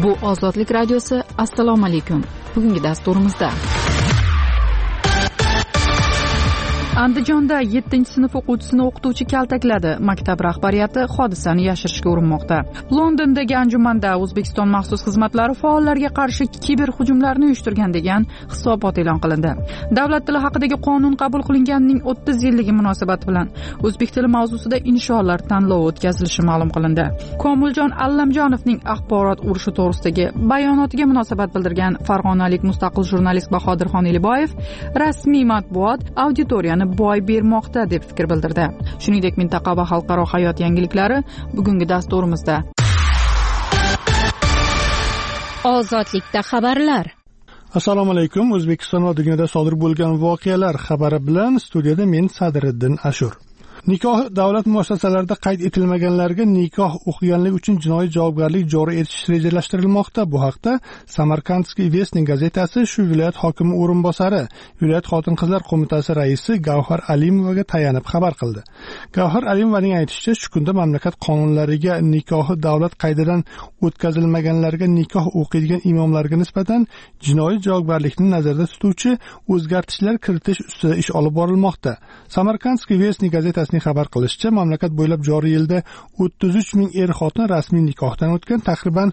Bu Ozodlik radiosi. Assalomu alaykum. Bugungi dasturimizda Andijonda 7-sinf o'quvchisini o'qituvchi kaltakladi. Maktab rahbariyati hodisani yashirishga urinmoqda. Londondagi anjumanda O'zbekiston maxsus xizmatlari faollarga qarshi kiber hujumlarni uyushtirgan degan hisobot e'lon qilindi. Davlat tili haqidagi qonun qabul qilinganining 30 yilligi munosabati bilan o'zbek tili mavzusida insholar tanlovi o'tkazilishi ma'lum qilindi. Komiljon Allamjonovning axborot urushi to'g'risidagi bayonotiga munosabat bildirgan farg'onalik mustaqil jurnalist Bahodirxon Eliboyev rasmiy matbuot auditoriyani boy bermoqda deb fikr bildirdi. Shuningdek, mintaqa va xalqaro hayot yangiliklari bugungi dasturimizda. Ozodlikda xabarlar. Assalomu alaykum. O'zbekiston va dunyoda sodir bo'lgan voqealar xabari bilan studiyada men Sadiriddin Ashur. Nikoh davlat muassasalarida qayd etilmaganlarga nikoh o'qiganlik uchun jinoiy javobgarlik joriy etish rejalashtirilmoqda. Bu haqda Samarkandskiy Vestnik gazetasi shu viloyat hokimi o'rinbosari, viloyat xotin-qizlar qo'mitasi raisi Gavhar Alimovaga tayanib xabar qildi. Gavhar Alimovaning aytishicha, shu kunda mamlakat qonunlariga nikohi davlat qaydidan o'tkazilmaganlarga nikoh o'qiydigan imomlarga nisbatan jinoiy javobgarlikni nazarda tutuvchi o'zgartishlar kiritish ustida ish olib borilmoqda. Samarkandskiy Vestnik gazetasi xabar qilishicha, mamlakat bo'ylab joriy yilda 33 ming er-xotin rasmiy nikohdan o'tgan, takriban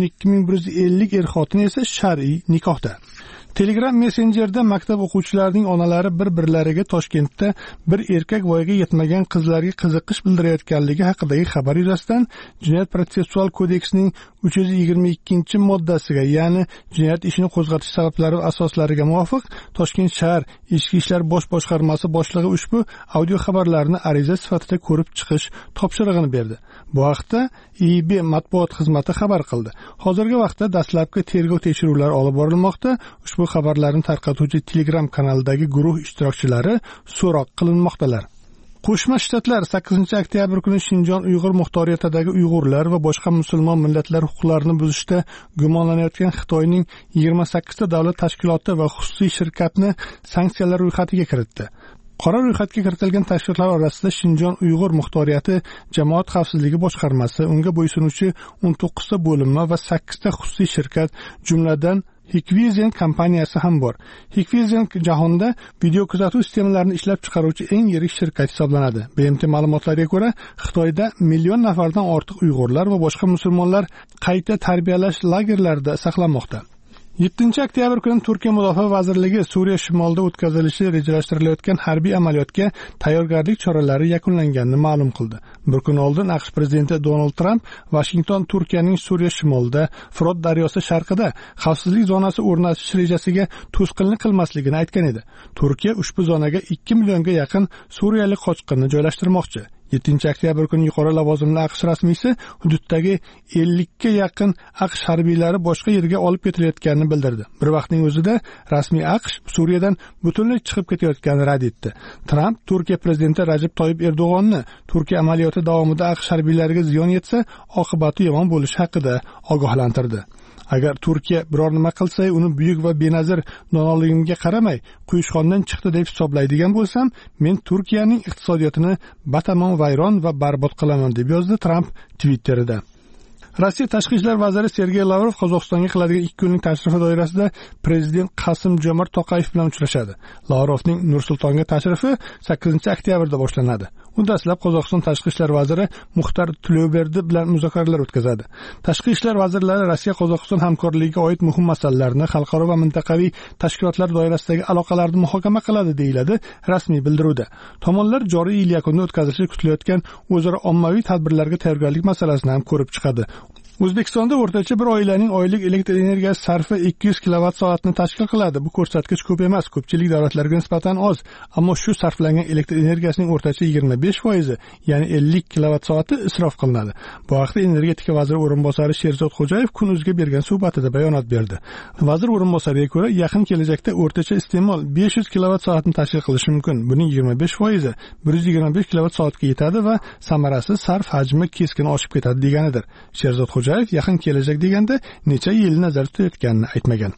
12.150 er-xotin esa shar'iy nikohda. Telegram messenjerda maktab o'quvchilarining onalari bir-birlariga Toshkentda bir erkak voyaga yetmagan qizlarga qiziqish bildirayotganligi haqidagi xabar yuzasidan Jinoyat protsessual kodeksining 322-moddasiga, ya'ni jinoyat ishini qo'zg'atish sabablari va asoslariga muvofiq Toshkent shahar Ichki ishlar bosh boshqarmasi boshlig'i ushbu audio xabarlarni ariza sifatida ko'rib chiqish topshirig'ini berdi. Bu haqda IIB matbuot xizmati xabar qildi. Hozirgi vaqtda dastlabki tergov tekshiruvlari olib borilmoqda. Ushbu xabarlarni tarqatuvchi Telegram kanalidagi guruh ishtirokchilari so'roq qilinmoqdalar. Qo'shma Shtatlar 8-oktyabr kuni Shinjon Uyg'ur muxtoriyatidagi Uyg'urlar va boshqa musulmon millatlar huquqlarini buzishda gumonlanayotgan Xitoyning 28 ta davlat tashkiloti va xususiy shirkatni sanksiyalar ro'yxatiga kiritdi. Qora ro'yxatga kiritilgan tashkilotlar orasida Shinjon Uyg'ur muxtoriyati jamoat xavfsizligi boshqarmasi, unga bo'ysunuvchi 19 ta bo'linma va 8 ta xususiy shirkat, jumladan Hikvision kompaniyasi ham bor. Hikvision jahonda video kuzatuv sistemalarini ishlab chiqaruvchi eng yirik shirkat hisoblanadi. BMT ma'lumotlariga ko'ra, Xitoyda million nafardan ortiq Uyg'urlar va boshqa musulmonlar qayta tarbiyalash lagerlarida saqlanmoqda. 7-oktyabr kuni Turkiya Mudofaa vazirligi Suriya shimolida o'tkazilishi rejalashtirilayotgan harbiy amaliyotga tayyorgarlik choralari yakunlanganini ma'lum qildi. Bir kun oldin AQSh prezidenti Donald Trump Washington Turkiyaning Suriya shimolida, Frot daryosi sharqida xavfsizlik zonasi o'rnatish rejasiga to'sqinlik qilmasligini aytgan edi. Turkiya ushbu zonaga 2 millionga yaqin suriyalik qochqinni joylashtirmoqchi. 7-oktyabr kuni yuqori lavozimli AQSh rasmiysi hududdagi 50 ga yaqin AQSh harbiylari boshqa yerga olib ketilayotganini bildirdi. Bir vaqtning o'zida rasmiy AQSh Suriyadan butunlay chiqib ketayotganini rad etdi. Trump Turkiya prezidenti Rajab Toyyib Erdo'g'onni Turkiya amaliyoti davomida AQSh harbiylariga ziyon yetsa, oqibati yomon bo'lishi haqida ogohlantirdi. Agar Turkiya biror nima qilsa, uni buyuk va benazir donoligimga qaramay quyushqondan chiqdi deb hisoblaydigan bo'lsam, men Turkiyaning iqtisodiyotini batamom vayron va barbod qilaman, deb yozdi Trump Twitterida. Rossiya tashqi ishlar vaziri Sergey Lavrov Qozog'istonga qiladigan 2 kunlik tashrifi doirasida prezident Qosim-Jomart To'qayev bilan uchrashadi. Lavrovning Nur-Sultonga tashrifi 8-oktyabrda boshlanadi. U dastlab Qozog'iston tashqi ishlar vaziri Muxtar Tuluberdi bilan muzokaralar o'tkazadi. Tashqi ishlar vazirlari Rossiya-Qozog'iston hamkorligiga oid muhim masalalarni, xalqaro va mintaqaviy tashkilotlar doirasidagi aloqalarni muhokama qiladi, deyiladi rasmiy bildiruvda. Tomonlar joriy yil yakunida o'tkazilishi kutilayotgan o'zaro ommaviy tadbirlarga tayyorgarlik masalasini ham ko'rib chiqadi. O'zbekistonda o'rtacha bir oilaning oylik elektr energiyasi sarfi 200 kWh tashkil qiladi. Bu ko'rsatkich ko'p emas, ko'pchilik davlatlarga nisbatan oz, ammo shu sarflangan elektr energiyasining o'rtacha 25%, ya'ni 50 kWh isrof qilinadi. Bu haqda energetika vaziri o'rinbosari Sherzod Xo'jayev Kun.uzga bergan suhbatida bayonot berdi. Vazir o'rinbosariga ko'ra, yaqin kelajakda o'rtacha iste'mol 500 kWh tashkil qilishi mumkin. Buning 25% 125 kWh ga yetadi va samarasi sarf hajmi keskin oshib ketadi deganidir. Sherzod Xo'jayev yaqin kelajak deganda necha yil nazarda tutayotganini aytmagan.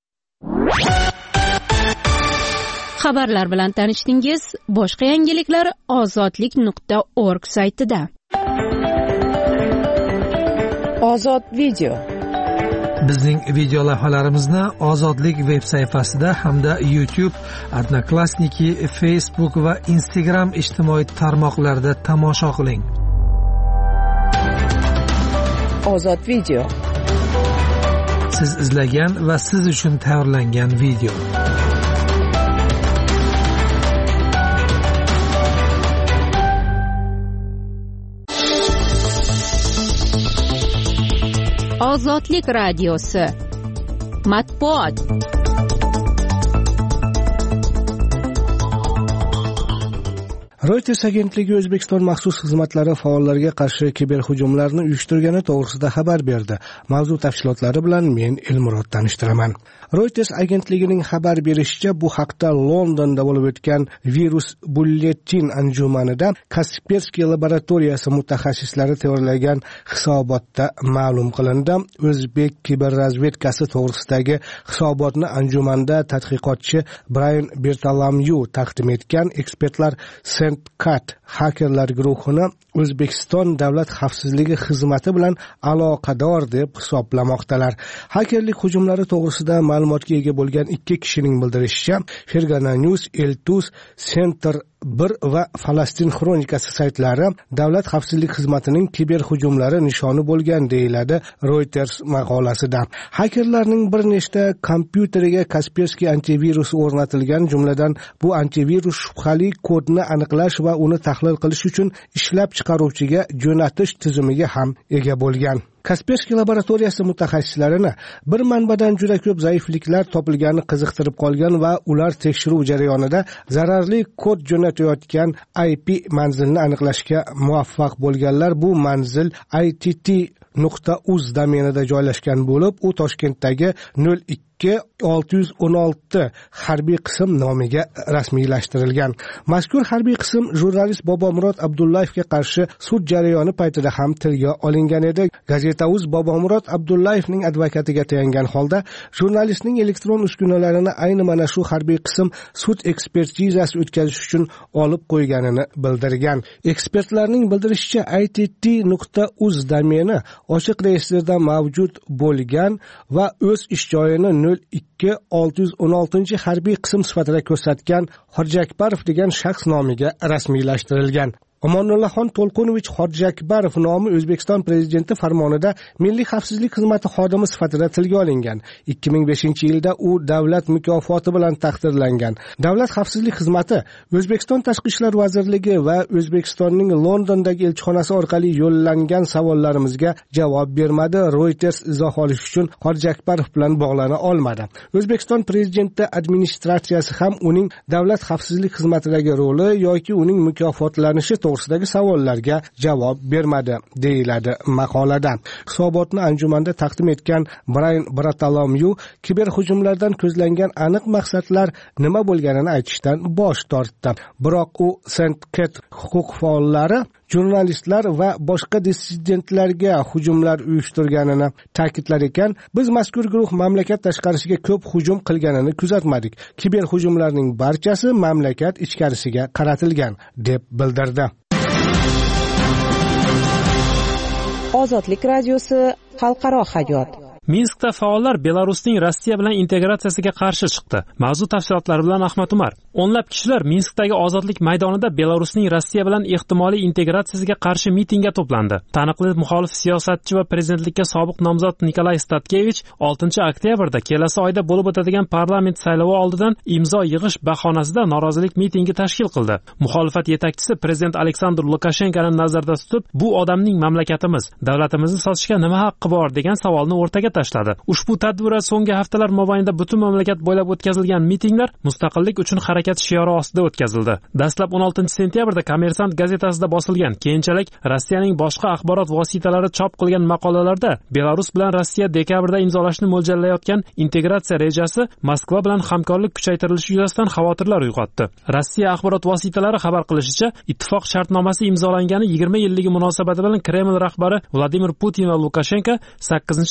Xabarlar bilan tanishdingiz. Boshqa yangiliklar ozodlik.org saytida. Ozod video. Bizning video lavhalarimizni Ozodlik veb sayfasida hamda YouTube, Odnoklassniki, Facebook va Instagram ijtimoiy tarmoqlarida tomosha qiling. Ozod video. Siz izlagan va siz uchun tayyorlangan video. Ozodlik radiosi. Matbuot. Reuters agentligi O'zbekiston maxsus xizmatlari faollarga qarshi kiberhujumlarni uyushtirgani to'g'risida xabar berdi. Mavzu tafsilotlari bilan men Elmurod tanishtiraman. Reuters agentligining xabar berishicha, bu haqda Londonda bo'lib o'tgan virus bulletin anjumanida Kaspersky laboratoriyasi mutaxassislari tayyorlagan hisobotda ma'lum qilindi. O'zbek kiberrazvedkasi to'g'risidagi hisobotni anjumanda tadqiqotchi Brian Bertalamyu taqdim etgan. Ekspertlar Sentcat hakerlar guruhini O'zbekiston Davlat xavfsizligi xizmati bilan aloqador deb hisoblamoqdalar. Hakerlik hujumlari to'g'risida ma'lumotga ega bo'lgan 2 kishining bildirishicha, Fergana News, Eltus, Center 1 va Falastin Xronikasi saytlari Davlat xavfsizlik xizmatining kiberhujumlari nishoni bo'lgan deyiladi Reuters maqolasida. Hakerlarning bir nechta kompyuteriga Kaspersky antivirusi o'rnatilgan, jumladan bu antivirus shubhali kodni aniqlash va uni tahlil qilish uchun ishlab chiqaruvchiga jo'natish tizimiga ham ega bo'lgan. Kaspersky laboratoriyasi mutaxassislarini bir manbadan juda ko'p zaifliklar topilgani qiziqtirib qolgan va ular tekshiruv jarayonida zararli kod jo'natayotgan IP manzilni aniqlashga muvaffaq bo'lganlar. Bu manzil ITT.uz domenida joylashgan bo'lib, u Toshkentdagi 02616 harbiy qism nomiga rasmiylashtirilgan. Mazkur harbiy qism jurnalist Bobomurod Abdullayevga qarshi sud jarayoni paytida ham tilga olingan edi. Gazeta.uz Bobomurod Abdullayevning advokatiga tayangan holda jurnalistning elektron uskunalarini ayni mana shu harbiy qism sud ekspertizasi o'tkazish uchun olib qo'yganini bildirgan. Ekspertlarning bildirishicha, ITT.uz domeni ochiq reyestrda mavjud bo'lgan va o'z ish joyini 02616 harbiy qism sifatida ko'rsatgan Xorjakbarov degan shaxs nomiga rasmiylashtirilgan. Omonullaxon To'lqinovich Xorjakbarov nomi O'zbekiston prezidenti farmonida Milliy xavfsizlik xizmati xodimi sifatida tilga olingan. 2005-yilda u davlat mukofoti bilan taqdirlangan. Davlat xavfsizlik xizmati O'zbekiston Tashqi ishlar vazirligi va O'zbekistonning Londondagi elchixonasi orqali yo'llangan savollarimizga javob bermadi. Reuters izoh olish uchun Xorjakbarov bilan bog'lana olmadi. O'zbekiston prezidenti administratsiyasi ham uning davlat xavfsizlik xizmatidagi roli yoki uning mukofotlanishi to'g'risidagi savollarga javob bermadi, deyiladi maqolada. Hisobotni anjumanda taqdim etgan Brian Bertalamyu kiberhujumlardan ko'zlangan aniq maqsadlar nima bo'lganini aytishdan bosh tortdi. Biroq u Sentcat huquq faollari jurnalistlar va boshqa dissidentlarga hujumlar uyushtirganini ta'kidlar ekan. Biz mazkur guruh mamlakat tashqarisiga ko'p hujum qilganini kuzatmadik. Kiberhujumlarning barchasi mamlakat ichkarisiga qaratilgan, deb bildirdi. Ozodlik radiosi xalqaro hayot. Minskda faollar Belarusning Rossiya bilan integratsiyasiga qarshi chiqdi. Mavzu tafsilotlari bilan Ahmad Umar. O'nlab kishilar Minskdagi Ozodlik maydonida Belarusning Rossiya bilan ehtimoliy integratsiyasiga qarshi mitingga to'plandi. Taniqli muxolif siyosatchi va prezidentlikka sobiq nomzod Nikolay Statkevich 6-oktyabrda kelasi oyda bo'lib o'tadigan parlament saylovi oldidan imzo yig'ish bahonasida norozilik mitingi tashkil qildi. Muxolifat yetakchisi prezident Aleksandr Lukashenkoni nazarda tutib, bu odamning mamlakatimiz, davlatimizni sotishga nima haqqi bor degan savolni o'rtaga tashladi. Ushbu tadbirlar so'nggi haftalar mobaynida butun mamlakat bo'ylab o'tkazilgan mitinglar mustaqillik uchun harakat shiori ostida o'tkazildi. Dastlab 16-sentyabrda Kommersant gazetasida bosilgan, keyinchalik Rossiyaning boshqa axborot vositalari chop qilgan maqolalarda Belarus bilan Rossiya dekabrda imzolashni mo'ljallayotgan integratsiya rejasi Moskva bilan hamkorlik kuchaytirilishi yuzasidan xavotirlar uyg'otdi. Rossiya axborot vositalari xabar qilishicha, ittifoq shartnomasi imzolangani 20 yilligi munosabati bilan Kreml rahbari Vladimir Putin va Lukashenko 8-dekabrda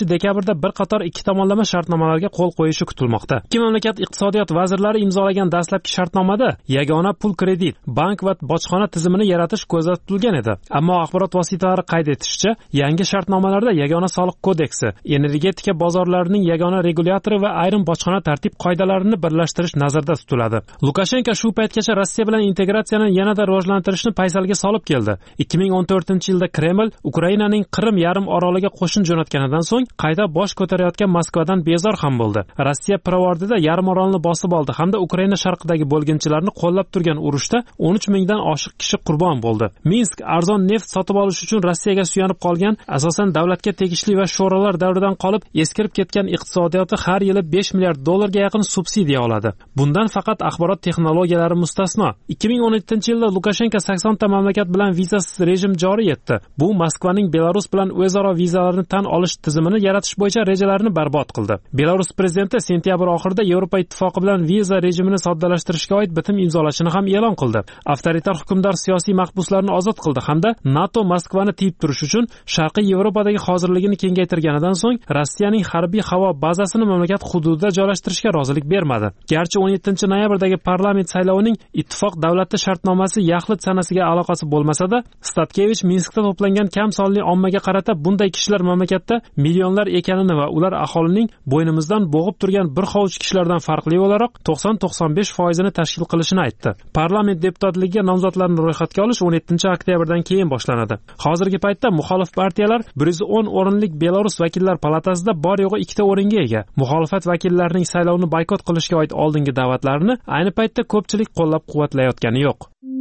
yaqinda bir qator ikki tomonlama shartnomalarga qo'l qo'yishi kutilmoqda. Ikki mamlakat iqtisodiyot vazirlari imzolagan dastlabki shartnomada yagona pul kredit, bank va bojxona tizimini yaratish ko'zda tutilgan edi. Ammo axborot vositalari qayd etishicha, yangi shartnomalarda yagona soliq kodeksi, energetika bozorlarining yagona regulyatori va ayrim bojxona tartib qoidalarini birlashtirish nazarda tutiladi. Lukashenko shu paytgacha Rossiya bilan integratsiyani yanada rivojlantirishni paysalga solib keldi. 2014-yilda Kreml Ukrainaning Qrim yarim oroliga qo'shin jo'natganidan so'ng qayta bosh ko'tarayotgan Moskvadan bezor ham bo'ldi. Rossiya pirovardida yarim orolni bosib oldi hamda Ukraina sharqidagi bo'lginchilarni qo'llab turgan urushda 13 mingdan oshiq kishi qurbon bo'ldi. Minsk arzon neft sotib olish uchun Rossiyaga suyanib qolgan, asosan davlatga tegishli va sho'rolar davridan qolib eskirib ketgan iqtisodiyoti har yili 5 milliard dollarga yaqin subsidiya oladi. Bundan faqat axborot texnologiyalari mustasno. 2017-yilda Lukashenko 80 ta mamlakat bilan vizasiz rejim joriy etdi. Bu Moskvaning Belarus bilan o'zaro vizalarni tan olish tizimini yaratish bo'yicha rejalarini barbod qildi. Belarus prezidenti sentyabr oxirida Yevropa ittifoqi bilan viza rejimini soddalashtirishga oid bitim imzolashini ham e'lon qildi. Avtoritar hukmdor siyosiy mahbuslarni ozod qildi hamda NATO Moskvani tiyib turish uchun Sharqiy Yevropadagi hozirligini kengaytirganidan so'ng Rossiyaning harbiy havo bazasini mamlakat hududida joylashtirishga rozilik bermadi. Garchi 17-noyabrdagi parlament saylovining ittifoq davlati shartnomasi yaxlit sanasiga aloqasi bo'lmasa-da, Statkevich Minskda to'plangan kam sonli ommaga qarata bunday kishilar mamlakatda millionlar ekanini va ular aholining bo'ynimizdan bo'g'ib turgan bir hovuch kishilardan farqli o'laroq 90-95% tashkil qilishini aytdi. Parlament deputatligiga nomzodlarni ro'yxatga olish 17-oktyabrdan keyin boshlanadi. Hozirgi paytda muxolif partiyalar 110 o'rinlik Belarus vakillar palatasida bor yo'g'i 2 ta o'ringa ega. Muxolifat vakillarining saylovni boykot qilishga oid oldingi da'vatlarini ayni paytda ko'pchilik qo'llab-quvvatlayotgani yo'q.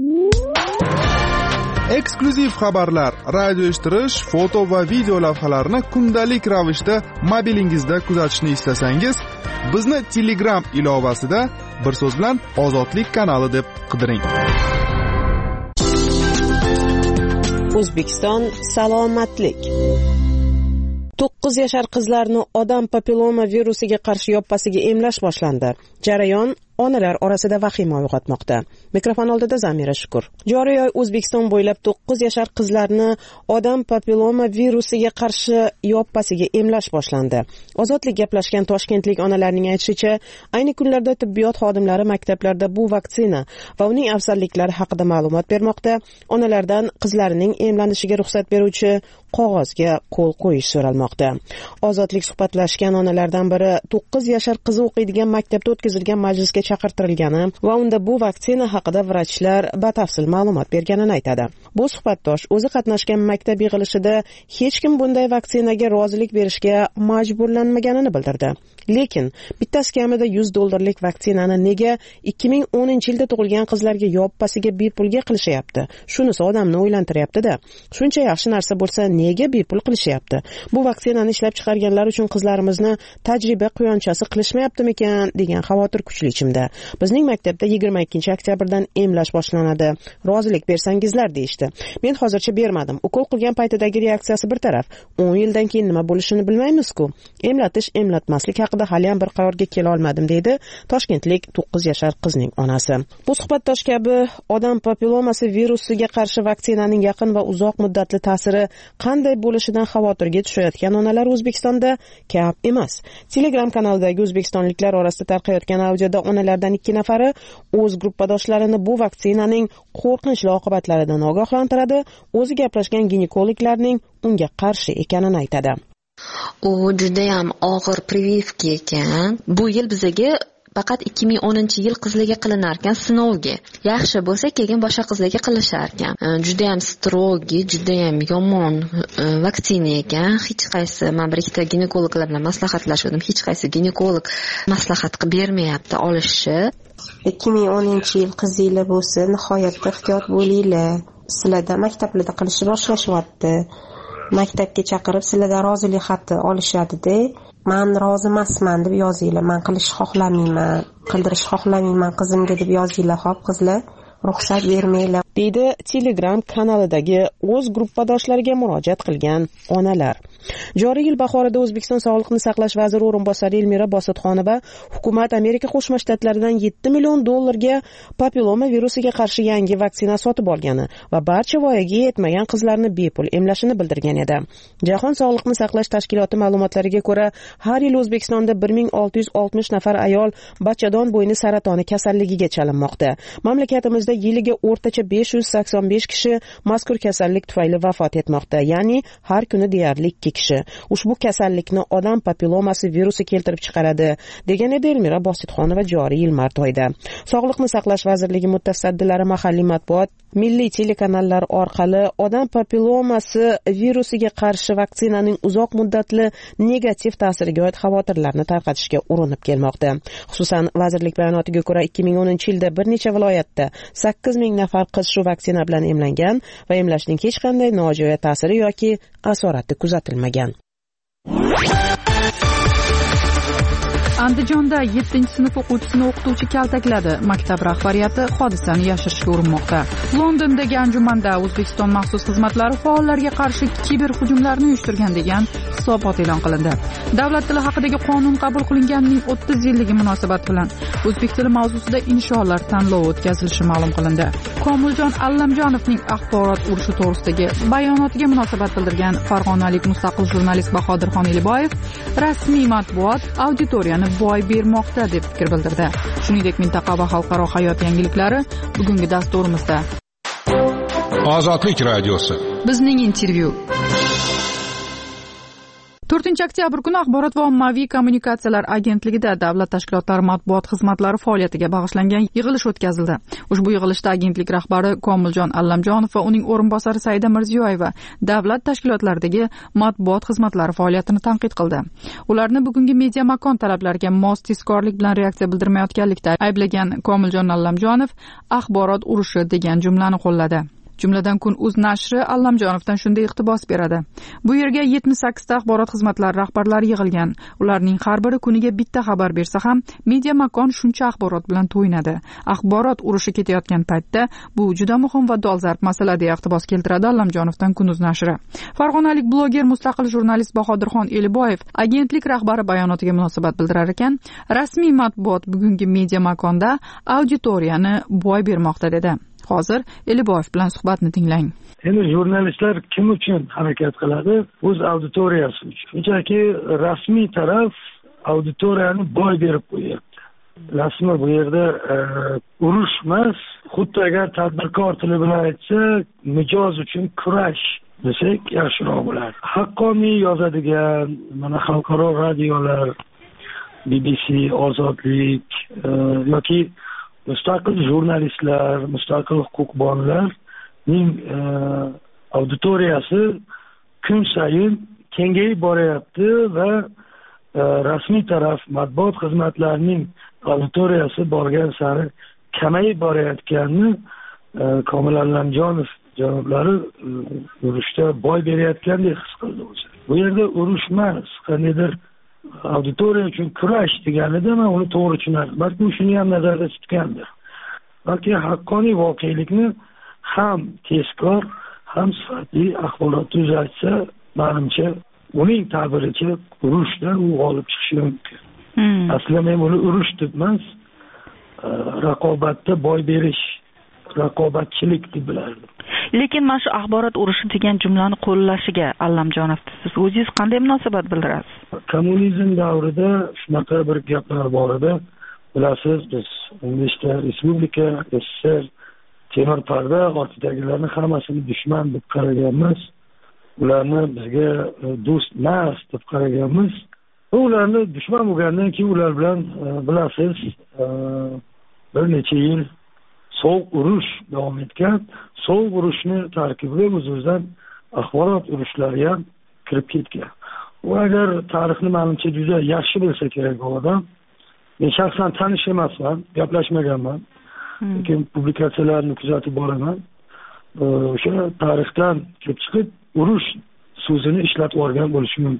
Eksklyuziv xabarlar, radio eshittirish, foto va video lavhalarni kundalik ravishda mobilingizda kuzatishni istasangiz, bizni Telegram ilovasida bir so'z bilan Ozodlik kanali deb qidiring. O'zbekiston salomatlik. 9 yashar qizlarni odam papilloma virusiga qarshi yoppasiga emlash boshlandi. Jarayon onalar orasida vahima uyg'otmoqda. Mikrofon oldida Zamira Shukur. Joriy oy O'zbekiston bo'ylab 9 yashar qizlarni odam papilloma virusiga qarshi yoppasiga emlash boshlandi. Ozodlik gaplashgan toshkentlik onalarning aytishicha, ayni kunlarda tibbiyot xodimlari maktablarda bu vaksina va uning afzalliklari haqida ma'lumot bermoqda. Onalardan qizlarining emlanishiga ruxsat beruvchi qog'ozga qo'l qo'yish so'ralmoqda. Ozodlik suhbatlashgan onalardan biri 9 yashar qizi o'qiydigan maktabda o'tkazilgan majlisga chaqirtirilgani va unda bu vaksina haqida vrachlar batafsil ma'lumot berganini aytadi. Bu suhbatdosh o'zi qatnashgan maktab yig'ilishida hech kim bunday vaksinaga rozilik berishga majburlanmaganini bildirdi. Lekin bittasi kamida $100 vaksinani nega 2010-yilda tug'ilgan qizlarga yoppasiga bepulga qilishyapti? Shunisi odamni o'ylantiryapti-da. Shuncha yaxshi narsa bo'lsa, nega bepul qilishyapti? Bu vaksinani ishlab chiqarganlar uchun qizlarimizni tajriba quyonchasi qilishmayaptimikan degan xavotir kuchli ichimda. Bizning maktabda 22-oktyabrdan emlash boshlanadi. Rozilik bersangizlar deyishdi. Men hozircha bermadim. Ukol qilgan paytidagi reaksiyasi bir taraf. 10 yildan keyin nima bo'lishini bilmaymiz-ku. Emlatish, emlatmaslik haqida hali ham bir qarorga kela olmadim deydi toshkentlik 9 yashar qizning onasi. Bu suhbatdosh kabi odam papillomasi virusiga qarshi vaksinaning yaqin va uzoq muddatli ta'siri qanday bo'lishidan xavotirga tushayotgan onalar O'zbekistonda kam emas. Telegram kanalidagi o'zbekistonliklar orasida tarqayotgan audioda onalardan 2 nafari o'z gruppadoshlarini bu vaksinaning qo'rqinchli oqibatlaridan ogohlantiradi, o'zi gaplashgan ginekologlarning unga qarshi ekanini aytadi. U juda ham og'ir прививка ekan. Bu yil bizaga faqat 2010-yil qizlarga qilinar ekan sinovga. Yaxshi bo'lsa keyin boshqa qizlarga qilishar ekan. Juda ham strogi, juda ham yomon vaksina ekan. Hech qaysi men bir ikkita ginekologlar bilan maslahatlashdim. Hech qaysi ginekolog maslahat qilib bermayapti olishni. 2010-yil qizinglar bo'lsa, nihoyatda ehtiyot bo'linglar. Sizlarda maktablarda qilishni boshlashyapti. Maktabga chaqirib sizlardan rozilik xati olishadi-da. Men rozi emasman deb yozinglar. Men qilishni xohlamayman, qildirishni xohlamayman qizimga deb yozinglar, xo'p qizlar. Ruxsat bermanglar, deydi Telegram kanalidagi o'z gruppadoshlariga murojaat qilgan onalar. Joriy yil bahorida O'zbekiston Sog'liqni saqlash vaziri o'rinbosari Elmira Bositxonova hukumat Amerika Qo'shma Shtatlaridan $7 million papilloma virusiga qarshi yangi vaksina sotib olgani va barcha voyaga yetmagan qizlarni bepul emlashini bildirgan edi. Jahon Sog'liqni saqlash tashkiloti ma'lumotlariga ko'ra, har yil O'zbekistonda 1660 nafar ayol bachadon bo'yni saratoni kasalligiga chalinmoqda. Mamlakatimizda yiliga o'rtacha 585 kishi mazkur kasallik tufayli vafot etmoqda, ya'ni har kuni deyarli 2 kishi. Ushbu kasallikni odam papillomasi virusi keltirib chiqaradi, degan edi Elmira Bositxonova joriy yil mart oyida. Sog'liqni saqlash vazirligi mutasaddilari mahalliy matbuot, milliy telekanallar orqali odam papillomasi virusiga qarshi vaksinaning uzoq muddatli negativ ta'siriga oid xavotirlarni tarqatishga urinib kelmoqda. Xususan, vazirlik bayonotiga ko'ra 2010-yilda bir necha viloyatda 8000 nafar qiz shu vaksina bilan emlangan va emlashning hech qanday nojo'ya ta'siri yoki asorati kuzatilmagan. Andijonda 7-sinf o'quvchisini o'qituvchi kaltakladi. Maktab rahbariyati hodisani yashirishga urinmoqda. Londondagi anjumanda O'zbekiston maxsus xizmatlari faollarga qarshi kiber hujumlarni uyushtirgan degan hisobot e'lon qilindi. Davlat tili haqidagi qonun qabul qilinganining 30 yilligi munosabati bilan o'zbek tili mavzusida insholar tanlovi o'tkazilishi ma'lum qilindi. Komiljon Allamjonovning axborot urushi to'g'risidagi bayonotiga munosabat bildirgan farg'onalik mustaqil jurnalist Bahodirxon Eliboyev rasmiy matbuot auditoriyani boy bermoqda deb fikr bildirdi. Shuningdek, mintaqa va xalqaro hayot yangiliklari bugungi dasturimizda. Ozodlik radiosi. Bizning intervyu. 4-oktyabr kuni Axborot va ommaviy kommunikatsiyalar agentligida davlat tashkilotlari matbuot xizmatlari faoliyatiga bag'ishlangan yig'ilish o'tkazildi. Ushbu yig'ilishda agentlik rahbari Komiljon Allamjonov va uning o'rinbosari Saida Mirziyoyeva davlat tashkilotlaridagi matbuot xizmatlari faoliyatini tanqid qildi. Ularni bugungi media makon talablariga mos tezkorlik bilan reaksiya bildirmayotganlikda ayblagan Komiljon Allamjonov axborot urushi degan jumlani qo'lladi. Jumladan Kun.uz nashri Allamjonovdan shunday iqtibos beradi. Bu yerga 78 ta axborot xizmatlari rahbarlari yig'ilgan. Ularning har biri kuniga bitta xabar bersa ham, media makon shuncha axborot bilan to'yinadi. Axborot urushi ketayotgan paytda bu juda muhim va dolzarb masala deya iqtibos keltiradi Allamjonovdan Kun.uz nashri. Farg'onalik bloger mustaqil jurnalist Bahodirxon Eliboyev agentlik rahbari bayonotiga munosabat bildirar ekan, rasmiy matbuot bugungi media makonda auditoriyani boy bermoqda dedi. Hozir Eliboyev bilan suhbatni tinglang. Endi jurnalistlar kim uchun harakat qiladi? O'z auditoriyasi uchun. Shunchaki rasmiy taraf auditoriyani boy berib qo'yapti. Rasmiy bu yerda urush emas, xuddi agar tadbirkor tili bilan aytsak, mijoz uchun kurash desak yaxshiroq bo'lardi. Haqqoniy yozadigan mana xalqaro radiolar, BBC, Ozodlik yoki mustaqil jurnalistlar, mustaqil huquqbonlarning auditoriyasi kun sayin kengayib boryapti va rasmiy taraf matbuot xizmatlarining auditoriyasi borgan sari kamayib borayotganini Komil Allamjonov janoblari urushda boy berayotgandek his qildi o'zi. Bu yerda urush emas, qandaydir auditoriya uchun kurash deganida men uni to'g'ri tushunardim. Balki u shuni ham nazarda tutgandir. Balki haqqoniy voqelikni ham tezkor, ham sifatli axborot uzatsa, menimcha uning ta'biricha urushda u g'olib chiqishi mumkin. Aslida men buni urush deb emas, raqobatda boy berish, raqobatchilik deb bilardim. Lekin mana shu axborot urushi degan jumlani qo'llashiga Allamjonov siz o'zingiz qanday munosabat bildirasiz? Kommunizm davrida shunaqa bir gaplar bor edi. Bilasiz, biz O'zbekiston Respublika, SSR, temir parda ortidagilarni hammasini dushman deb qaraganmiz. Ularni bizga do'st emas deb qaraganmiz. Ularni dushman bo'lgandan keyin ular bilan bilasiz, bir necha yil sovuq urush davom etgan. Sovuq urushni tarkibiga o'z-o'zidan axborot urushlari ham kirib ketgan. U agar tarixni menimcha juda yaxshi bilsa kerak bu odam. Men shaxsan tanish emasman, gaplashmaganman. Lekin publikatsiyalarni kuzatib boraman. O'sha tarixdan kelib chiqib urush so'zini ishlatib olgan bo'lishi mumkin.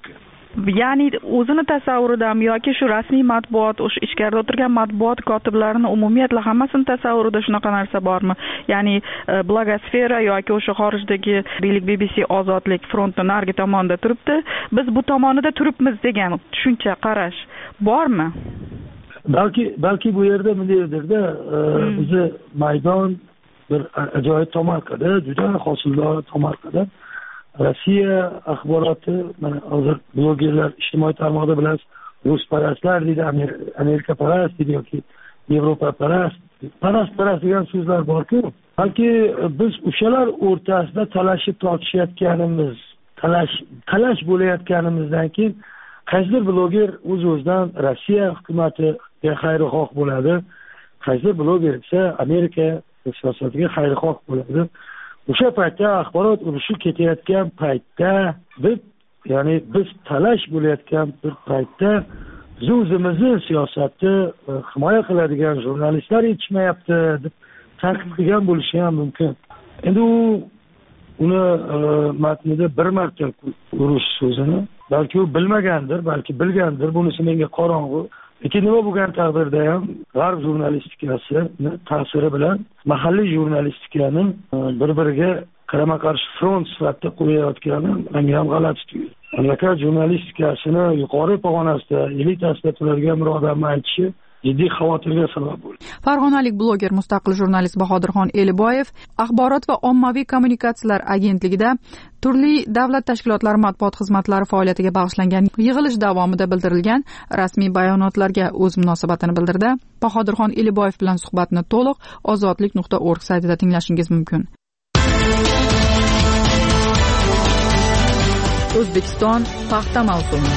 ya'ni o'zini tasavvuridami yoki shu rasmiy matbuot o'sha ichkarida o'tirgan matbuot kotiblarini umumiyatla hammasini tasavvurida shunaqa narsa bormi? Ya'ni blogosfera yoki o'sha xorijdagi deylik BBC ozodlik frontni narigi tomonda turibdi, biz bu tomonida turibmiz degan tushuncha, qarash bormi? balki bu yerda bunday bizni maydon bir ajoyib tomorqada, juda hosildor tomorqada. Rossiya axboroti, mana hozir blogerlar ijtimoiy tarmoqda bilasiz, rusparastlar deydi, Amerika parast deydi yoki Yevropa parast degan so'zlar bor-ku. Balki biz o'shalar o'rtasida talashib tortishayotganimiz, talash bo'layotganimizdan keyin qaysidir bloger o'z-o'zidan Rossiya hukumatiga xayrixoh bo'ladi, qaysidir bloger esa Amerika siyosatiga xayrixoh bo'ladi. O'sha paytda axborot urushi ketayotgan paytda biz talash bo'layotgan bir paytda biz o'zimizni siyosatni himoya qiladigan jurnalistlar yetishmayapti deb tanqid qilgan bo'lishi ham mumkin. Endi uni matnida bir marta urush so'zini balki u bilmagandir, balki bilgandir, bunisi menga qorong'u. Lekin nima bo'lgan taqdirda ham g'arb jurnalistikasini ta'siri bilan mahalliy jurnalistikani bir-biriga qarama-qarshi front sifatida qo'yayotgani menga ham g'alati tuyuldi. Mamlakat jurnalistikasini yuqori pog'onasida, elitasida turadigan bir odamni aytishi jiddiy xavotirga sabab bo'ldi. Farg'onalik bloger, mustaqil jurnalist Bahodirxon Eliboyev Axborot va ommaviy kommunikatsiyalar agentligida turli davlat tashkilotlari matbuot xizmatlari faoliyatiga bag'ishlangan yig'ilish davomida bildirilgan rasmiy bayonotlarga o'z munosabatini bildirdi. Bahodirxon Eliboyev bilan suhbatni to'liq ozodlik.org saytida tinglashingiz mumkin. O'zbekiston paxta mavsumi.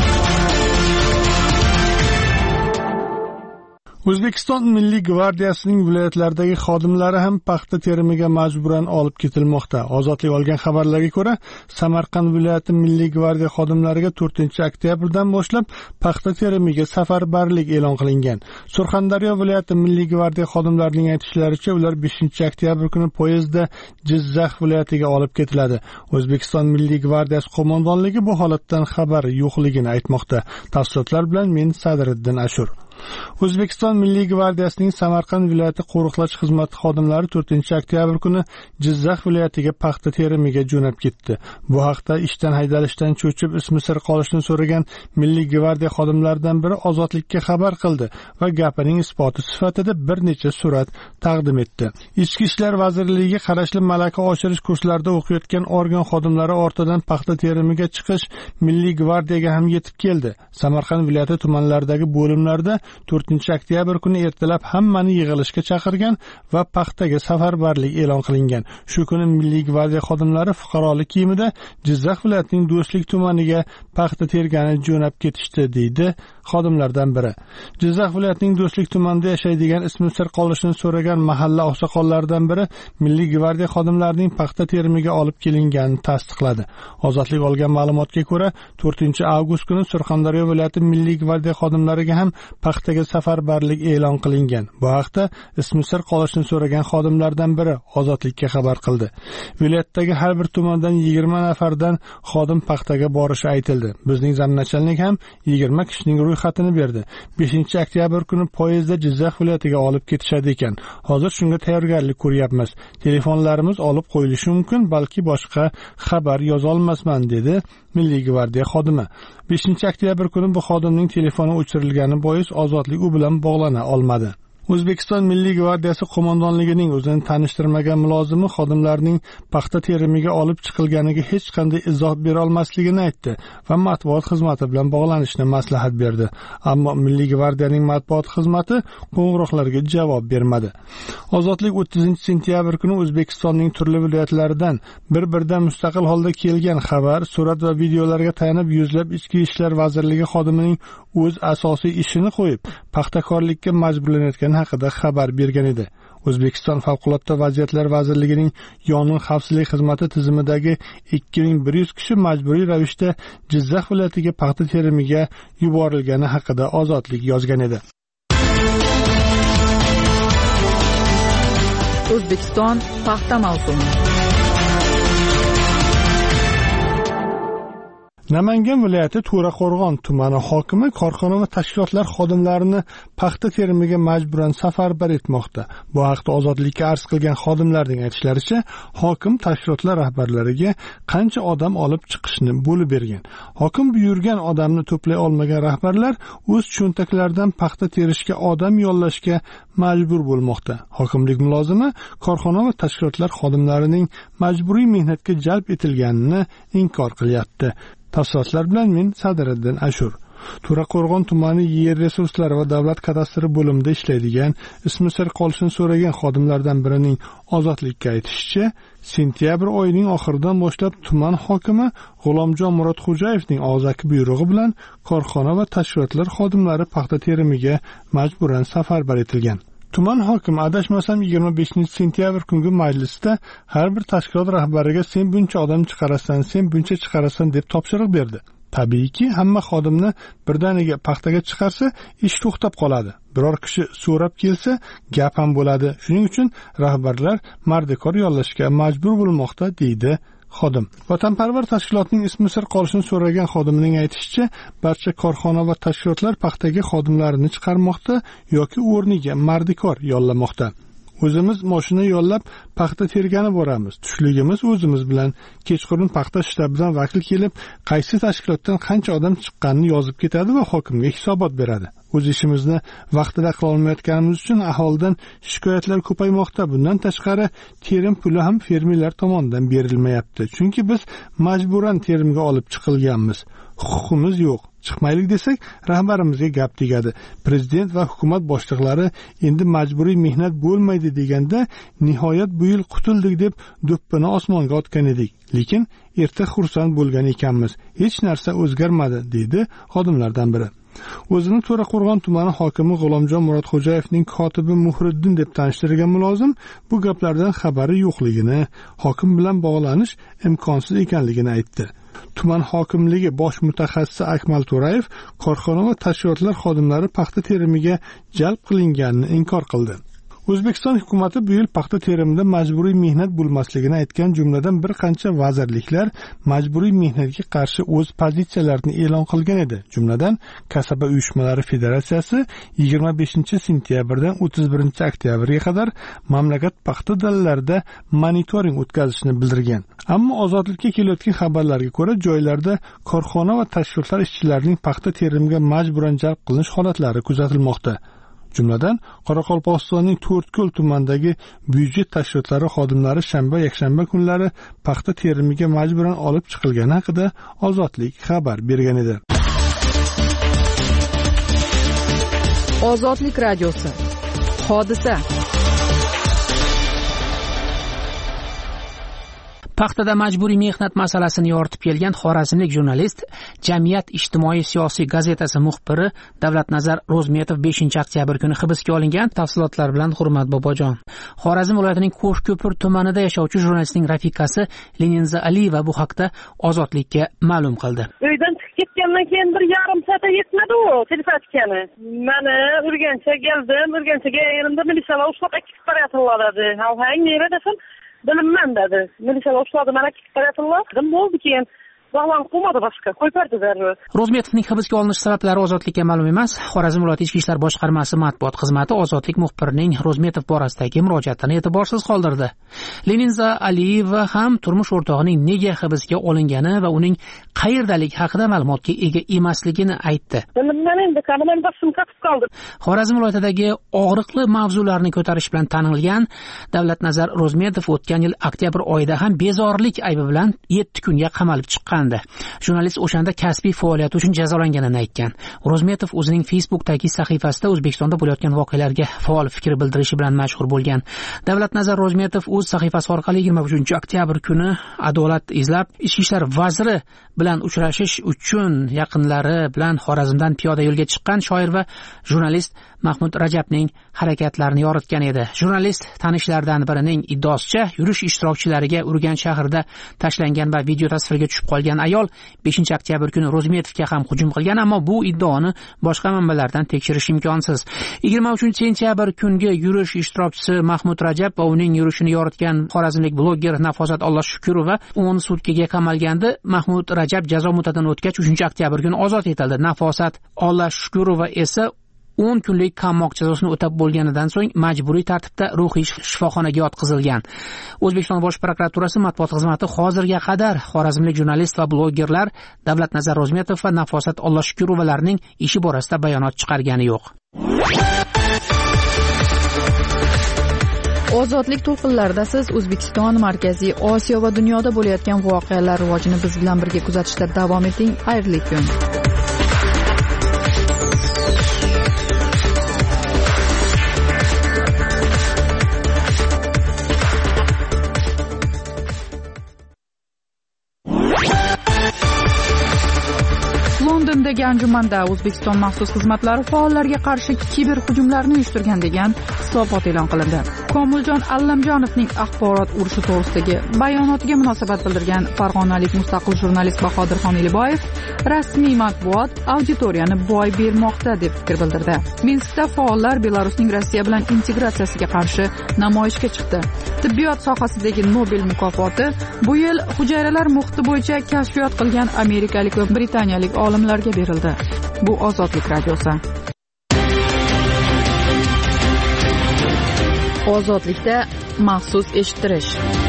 O'zbekiston Milliy gvardiyasining viloyatlardagi xodimlari ham paxta terimiga majburan olib ketilmoqda. Ozodlik olgan xabarlarga ko'ra, Samarqand viloyati Milliy gvardiya xodimlariga 4-oktyabrdan boshlab paxta terimiga safarbarlik e'lon qilingan. Surxondaryo viloyati Milliy gvardiya xodimlarining aytishlaricha, ular 5-oktyabr kuni poyezdda Jizzax viloyatiga olib ketiladi. O'zbekiston Milliy gvardiyasi qo'mondonligi bu holatdan xabari yo'qligini aytmoqda. Tafsilotlar bilan men Sadriddin Ashur. O'zbekiston Milliy gvardiyasining Samarqand viloyati qo'riqlash xizmati xodimlari 4-oktyabr kuni Jizzax viloyatiga paxta terimiga jo'nab ketdi. Bu haqda ishdan haydalishdan cho'chib ismi sir qolishini so'ragan Milliy gvardiya xodimlaridan biri Ozodlikka xabar qildi va gapining isboti sifatida bir necha surat taqdim etdi. Ichki ishlar vazirligiga qarashli malaka oshirish kurslarida o'qiyotgan organ xodimlari ortidan paxta terimiga chiqish Milliy gvardiyaga ham yetib keldi. Samarqand viloyati tumanlaridagi bo'limlarda 4-oktyabr kuni ertalab hammani yig'ilishga chaqirgan va paxtaga safarbarlik e'lon qilingan. Shu kuni Milliy gvardiya xodimlari fuqarolik kiyimida Jizzax viloyatining Do'stlik tumaniga paxta tergani jo'nab ketishdi, deydi xodimlardan biri. Jizzax viloyatining Do'stlik tumanida yashaydigan ismi sir qolishini so'ragan mahalla oqsoqollaridan biri Milliy gvardiya xodimlarining paxta terimiga olib kelinganini tasdiqladi. Ozodlik olgan ma'lumotga ko'ra, 4-avgust kuni Surxondaryo viloyati Milliy gvardiya xodimlariga ham paxtaga safarbarlik e'lon qilingan. Bu haqda ismi sir qolishini so'ragan xodimlardan biri Ozodlikka xabar qildi. Viloyatdagi har bir tumandan 20 nafardan xodim paxtaga borishi aytildi. Bizning zamnachalnik ham 20 kishining ro'yxatini berdi. 5-oktyabr kuni poyezdda Jizzax viloyatiga olib ketishadi ekan. Hozir shunga tayyorgarlik ko'ryapmiz. Telefonlarimiz olib qo'yilishi mumkin, balki boshqa xabar yoza olmasman, dedi Milliy gvardiya xodimi. 5-oktyabr kuni bu xodimning telefoni o'chirilgani bois Ozodlik u bilan bog'lana olmadi. O'zbekiston Milliy gvardiyasi qo'mondonligining o'zini tanishtirmagan mulozimi xodimlarning paxta terimiga olib chiqilganiga hech qanday izoh bera olmasligini aytdi va matbuot xizmati bilan bog'lanishni maslahat berdi. Ammo Milliy gvardiyaning matbuot xizmati qo'ng'iroqlarga javob bermadi. Ozodlik 30-sentyabr kuni O'zbekistonning turli viloyatlaridan bir-biridan mustaqil holda kelgan xabar, surat va videolarga tayanib yuzlab Ichki ishlar vazirligi xodimining o'z asosiy ishini qo'yib paxtakorlikka majburlanayotgani haqida xabar bergan edi. O'zbekiston Favqulodda vaziyatlar vazirligining yong'in xavfsizlik xizmati tizimidagi 2100 kishi majburiy ravishda Jizzax viloyatiga paxta terimiga yuborilgani haqida Ozodlik yozgan edi. O'zbekiston paxta mavsumi. Namangan viloyati To'raqo'rg'on tumani hokimi korxona va tashkilotlar xodimlarini paxta terimiga majburan safarbar etmoqda. Bu haqda Ozodlikka arz qilgan xodimlarning aytishlaricha, hokim tashkilotlar rahbarlariga qancha odam olib chiqishni bo'lib bergan. Hokim buyurgan odamni to'play olmagan rahbarlar o'z cho'ntaklaridan paxta terishga odam yollashga majbur bo'lmoqda. Hokimlik mulozimi korxona va tashkilotlar xodimlarining majburiy mehnatga jalb etilganini inkor qilyapti. Tafsilotlar bilan men Sadiriddin Ashur. To'raqo'rg'on tumani yer resurslari va davlat kadastri bo'limida ishlaydigan, ismi sir qolishini so'ragan xodimlardan birining Ozodlikka aytishicha, sentyabr oyining oxiridan boshlab tuman hokimi G'ulomjon Murodxo'jayevning og'zaki buyrug'i bilan korxona va tashkilotlar xodimlari paxta terimiga majburan safarbar etilgan. Tuman hokimi adashmasam 25-sentyabr kungi majlisda har bir tashkilot rahbariga sen buncha odam chiqarasan, sen buncha chiqarasan deb topshiriq berdi. Tabiiyki, hamma xodimni birdaniga paxtaga chiqarsa, ish to'xtab qoladi. Biror kishi so'rab kelsa, gap ham bo'ladi. Shuning uchun rahbarlar mardikor yollashga majbur bo'lmoqda, deydi xodim. Vatanparvar tashkilotning ismi sir qolishini so'ragan xodimning aytishicha, barcha korxona va tashkilotlar paxtaga xodimlarini chiqarmoqda yoki o'rniga mardikor yollamoqda. O'zimiz mashina yollab paxta tergani boramiz. Tushligimiz o'zimiz bilan. Kechqurun paxta shtabidan vakil kelib, qaysi tashkilotdan qancha odam chiqqanini yozib ketadi va hokimga hisobot beradi. O'z ishimizni vaqtida qila olmayotganimiz uchun aholidan shikoyatlar ko'paymoqda. Bundan tashqari, terim puli ham fermerlar tomonidan berilmayapti. Chunki biz majburan terimga olib chiqilganmiz. Huquqimiz yo'q. Chiqmaylik desak, rahbarimizga gap tegadi. Prezident va hukumat boshliqlari endi majburiy mehnat bo'lmaydi deganda, nihoyat bu yil qutuldik deb do'ppini osmonga otgan edik. Lekin erta xursand bo'lgan ekanmiz. Hech narsa o'zgarmadi, deydi xodimlardan biri. O'zini To'raqo'rg'on tumani hokimi G'ulomjon Murodxo'jayevning kotibi Muhriddin deb tanishtirgan mulozim bu gaplardan xabari yo'qligini, hokim bilan bog'lanish imkonsiz ekanligini aytdi. Tuman hokimligi bosh mutaxassisi Akmal To'rayev korxona va tashkilotlar xodimlari paxta terimiga jalb qilinganini inkor qildi. O'zbekiston hukumatı bu yil paxta terimida majburiy mehnat bo'lmasligini aytgan, jumladan bir qancha vazirliklar majburiy mehnatga qarshi o'z pozitsiyalarini e'lon qilgan edi. Jumladan, Kasaba uyushmalari federatsiyasi 25-sentyabrdan 31-oktyabrga qadar mamlakat paxta dalalarida monitoring o'tkazishni bildirgan. Ammo Ozodlikka kelayotgan xabarlarga ko'ra, joylarda korxona va tashkilotlar ishchilarining paxta terimiga majburan jalb qilinish holatlari kuzatilmoqda. Jumladan, Qoraqalpog'istonning To'rtko'l tumanidagi byudjet tashkilotlari xodimlari shanba, yakshanba kunlari paxta terimiga majburan olib chiqilgani haqida Ozodlik xabar bergan edi. Ozodlik radiosi. Hodisa. Paxtada majburiy mehnat masalasini yoritib kelgan xorazmlik jurnalist, Jamiyat ijtimoiy-siyosiy gazetasi muxbiri Davlatnazar Ro'zmetov 5-oktyabr kuni hibsga olingan. Tafsilotlar bilan Hurmat Bobojon. Xorazm viloyatining Qo'shko'pir tumanida yashovchi jurnalistning rafiqasi Leninza Aliyeva bu haqda Ozodlikka ma'lum qildi. Uydan chiqib ketgandan keyin 1,5 soat yetmadi u telepatikani. Meni Urganchga keldim, Urganchga erimda militsiyalar ushlab akib qarayotdilar dedi. Hang nera desam, bilinmem dedi. Militsiyalar ushladı, mana akib qarayotdilar. Dedim, bo'ldi keyin bog'lanib qolmadi boshqa, qo'yib berdilar. Ro'zmetovning hibsga olinish sabablari Ozodlikka ma'lum emas. Xorazm viloyati Ichki ishlar boshqarmasi matbuot xizmati Ozodlik muxbirining Ro'zmetov borasidagi murojaatini e'tiborsiz qoldirdi. Leninza Aliyeva ham turmush o'rtog'ining nega hibsga olingani va uning qayerdalik haqida ma'lumotga ega emasligini aytdi. Xorazm viloyatidagi og'riqli mavzularni ko'tarish bilan tanilgan Davlatnazar Ro'zmetov o'tgan yil oktyabr oyida ham bezorilik aybi bilan 7 kunga qamalib chiqqan. Jurnalist o'shanda kasbiy faoliyati uchun jazolanganini aytgan. Ro'zmetov o'zining Facebookdagi sahifasida O'zbekistonda bo'layotgan voqealarga faol fikr bildirishi bilan mashhur bo'lgan. Davlatnazar Ro'zmetov o'z sahifasi orqali 23-oktyabr kuni adolat izlab, ichki ishlar vaziri bilan uchrashish uchun yaqinlari bilan Xorazmdan piyoda yo'lga chiqqan shoir va jurnalist Mahmud Rajabning harakatlarini yoritgan edi. Jurnalist tanishlaridan birining iddaosicha, yurish ishtirokchilariga Urganch shahrida tashlangan va video tasvirga tushib qolgan bo'lgan ayol 5-oktyabr kuni Rozmetovga ham hujum qilgan, ammo bu iddaoni boshqa manbalardan tekshirish imkonsiz. 23-sentyabr kungi yurish ishtirokchisi Mahmud Rajab va uning yurishini yoritgan xorazmlik bloger Nafosat Ollashukurova 10 sutkaga qamalgandi. Mahmud Rajab jazo muddatidan o'tgach 3-oktyabr kuni ozod etildi. Nafosat Ollashukurova esa 10 kunlik qamoq jazosini o'tab bo'lganidan so'ng majburiy tartibda ruhiy shifoxonaga yotqizilgan. O'zbekiston Bosh prokuraturasi matbuot xizmati hozirga qadar xorazmlik jurnalist va blogerlar Davlatnazar Rozmetov va Nafosat Ollashukurovalarning ishi borasida bayonot chiqargani yo'q. Ozodlik to'lqinlarida siz O'zbekiston, Markaziy Osiyo va dunyoda bo'layotgan voqealar rivojini biz bilan birga kuzatishda davom eting. Xayrli kun. Londondagi anjumanda O'zbekiston maxsus xizmatlari faollarga qarshi kiber hujumlarni uyushtirgan degan hisobot e'lon qilindi. Komiljon Allamjonovning axborot urushi to'g'risidagi bayonotiga munosabat bildirgan farg'onalik mustaqil jurnalist Bahodirxon Eliboyev rasmiy matbuot auditoriyani boy bermoqda deb fikr bildirdi. Minskda faollar Belarusning Rossiya bilan integratsiyasiga qarshi namoyishga chiqdi. Tibbiyot sohasidagi Nobel mukofoti bu yil hujayralar muhiti bo'yicha kashfiyot qilgan amerikalik va britaniyalik olimlarga berildi. Bu Ozodlik radiosi. Ozodlikda maxsus eshittirish.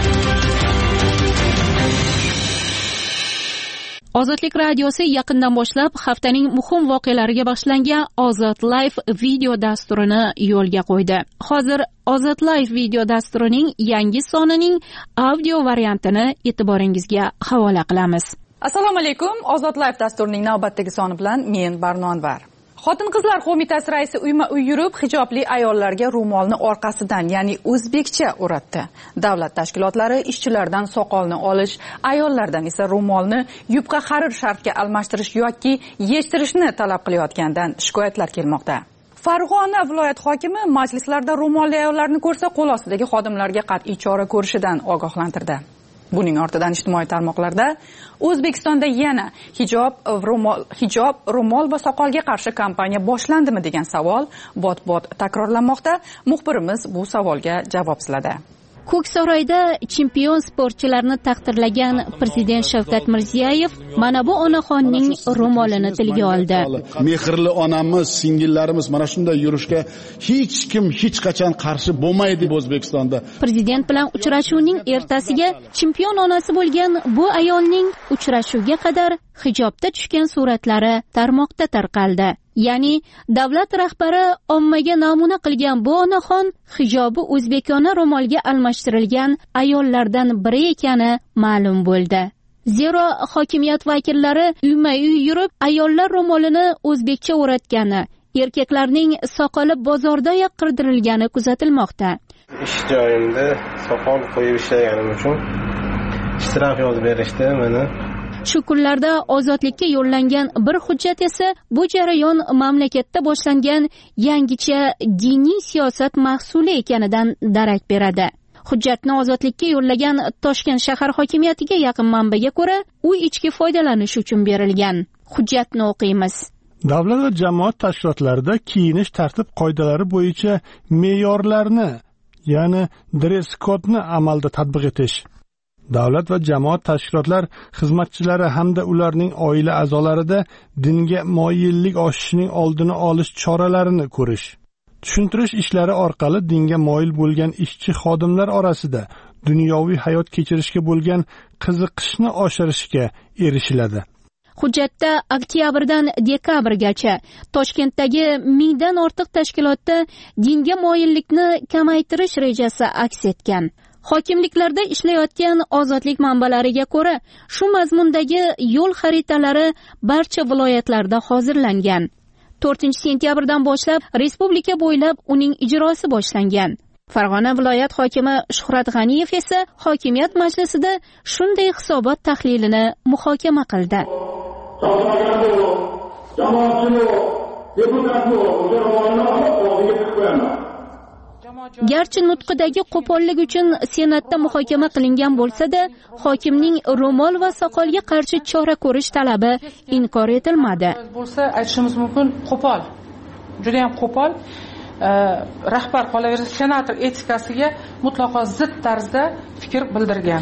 Ozodlik radiosi yaqindan boshlab haftaning muhim voqealariga bag'ishlangan Ozod Live video dasturini yo'lga qo'ydi. Hozir Ozod Live video dasturining yangi sonining audio variantini e'tiboringizga havola qilamiz. Assalomu alaykum. Ozod Live dasturining navbatdagi soni bilan men Barno Anvar. Xotin-qizlar qo'mitasi raisi uyma-uy yurib, hijobli ayollarga ro'molni orqasidan, ya'ni o'zbekcha o'ratdi. Davlat tashkilotlari ishchilardan soqolni olish, ayollardan esa ro'molni yupqa xarir sharfga almashtirish yoki yechtirishni talab qilayotgandan shikoyatlar kelmoqda. Farg'ona viloyat hokimi majlislarda ro'molli ayollarni ko'rsa, qo'l ostidagi xodimlarga qat'iy chora ko'rishidan ogohlantirdi. Buning ortidan ijtimoiy tarmoqlarda O'zbekistonda yana hijob, ro'mol va soqolga qarshi kampaniya boshlandimi degan savol bot-bot takrorlanmoqda. Muxbirimiz bu savolga javob izladi. Ko'ksaroyda chempion sportchilarni taqdirlagan prezident Shavkat Mirziyoyev mana bu onaxonning ro'molini tilga oldi. Mehrli onamiz, singillarimiz mana shunday yurishga hech kim hech qachon qarshi bo'lmaydi O'zbekistonda. Prezident bilan uchrashuvning ertasiga chempion onasi bo'lgan bu ayolning uchrashuvga qadar hijobda tushgan suratlari tarmoqda tarqaldi. Ya'ni davlat rahbari ommaga namuna qilgan bu onaxon hijobi o'zbekona ro'molga almashtirilgan ayollardan biri ekani ma'lum bo'ldi. Zero hokimiyat vakillari uyma-uy yurib, ayollar ro'molini o'zbekcha o'ratgani, erkaklarning soqoli bozordayoq qirdirilgani kuzatilmoqda. Ish joyimda soqol qo'yib ishlaganim uchun ishtirok yozib berishdi meni. Shu kunlarda ozodlikka yo'llangan bir hujjat esa bu jarayon mamlakatda boshlangan yangicha diniy siyosat mahsuli ekanidan darak beradi. Hujjatni ozodlikka yo'llagan Toshkent shahar hokimiyatiga yaqin manbaga ko'ra, u ichki foydalanish uchun berilgan. Hujjatni o'qiymiz. Davlat va jamoat tashkilotlarida kiyinish tartib qoidalari bo'yicha me'yorlarni, ya'ni dress kodni amalda tatbiq etish. Davlat va jamoat tashkilotlar xizmatchilari hamda ularning oila a'zolarida dinga moyillik oshishining oldini olish choralarini ko'rish. Tushuntirish ishlari orqali dinga moyil bo'lgan ishchi xodimlar orasida dunyoviy hayot kechirishga bo'lgan qiziqishni oshirishga erishiladi. Hujjatda oktyabrdan dekabrgacha Toshkentdagi 1000 dan ortiq tashkilotda dinga moyillikni kamaytirish rejasi aks etgan. Hokimliklarda ishlayotgan ozodlik manbalariga ko'ra, shu mazmundagi yo'l xaritalari barcha viloyatlarda hozirlangan. 4-sentyabrdan boshlab respublika bo'ylab uning ijrosi boshlangan. Farg'ona viloyat hokimi Shuhrat G'aniyev esa hokimiyat majlisida shunday hisobot tahlilini muhokama qildi. garchi nutqidagi qo'pollik uchun senatda muhokama qilingan bo'lsa-da, hokimning ro'mol va soqolga qarshi chora ko'rish talabi inkor etilmadi. Bo'lsa aytishimiz mumkin, qo'pol. Juda ham qo'pol. Rahbar qolaversa senator etikasiga mutlaqo zid tarzda fikr bildirgan.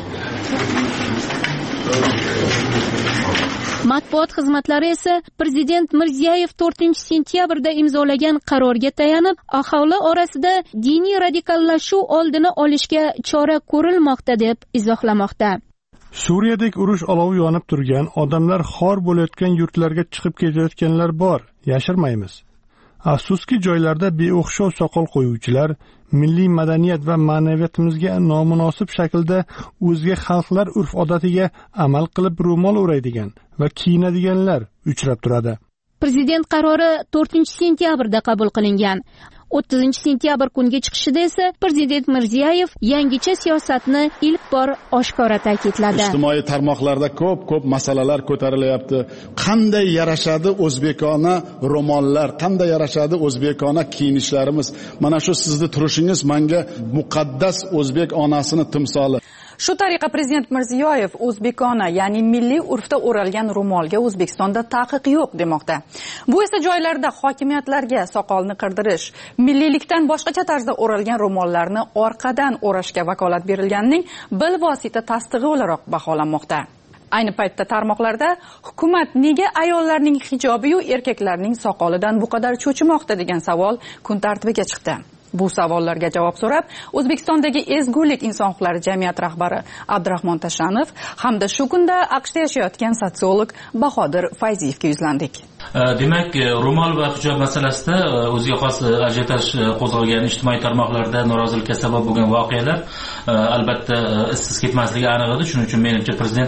Matbuot xizmatlari esa Prezident Mirziyoyev 4-sentyabrda imzolagan qarorga tayanib, aholi orasida diniy radikallashuv oldini olishga chora ko'rilmoqda deb izohlamoqda. Suriyadagi urush olovi yonib turgan, odamlar xor bo'layotgan yurtlarga chiqib ketayotganlar bor, yashirmaymiz. Afsuski joylarda beo'xshov soqol qo'yuvchilar milliy madaniyat va ma'naviyatimizga nomunosib shaklda o'zga xalqlar urf-odatiga amal qilib ro'mol o'raydigan va kiyinadiganlar uchrab turadi. Prezident qarori 4-sentyabrda qabul qilingan. 30-sentyabr kunga chiqishida esa Prezident Mirziyoyev yangicha siyosatni ilk bor oshkora ta'kidladi. Ijtimoiy tarmoqlarda ko'p masalalar ko'tarilyapti. Qanday yarashadi o'zbekona ro'mollar, qanday yarashadi o'zbekona kiyinishlarimiz. Mana shu sizni turishingiz menga muqaddas o'zbek onasini timsoli. Shu tariqa Prezident Mirziyoyev o'zbekona, ya'ni milliy urfda o'ralgan ro'molga O'zbekistonda taqiq yo'q demoqda. Bu esa joylarda hokimiyatlarga soqolni qirdirish, milliylikdan boshqacha tarzda o'ralgan ro'mollarni orqadan o'rashga vakolat berilganining bilvosita tasdig'i o'laroq baholanmoqda. Ayni paytda tarmoqlarda hukumat nega ayollarning hijobi-yu erkaklarning soqolidan bu qadar cho'chimoqda degan savol kun tartibiga chiqdi. Bu savollarga javob so'rab, O'zbekistondagi ezgulik inson huquqlari jamiyati rahbari Abdurahmon Tashanov hamda shu kunda AQShda yashayotgan sotsiolog Bahodir Fayziyevga yuzlandik. Demak, ro'mol va hijob masalasida o'ziga xos ajiotaj qo'zg'algan ijtimoiy tarmoqlarda norozilikka sabab bo'lgan voqealar albatta izsiz ketmasligi aniq edi. Shuning uchun menimcha prezident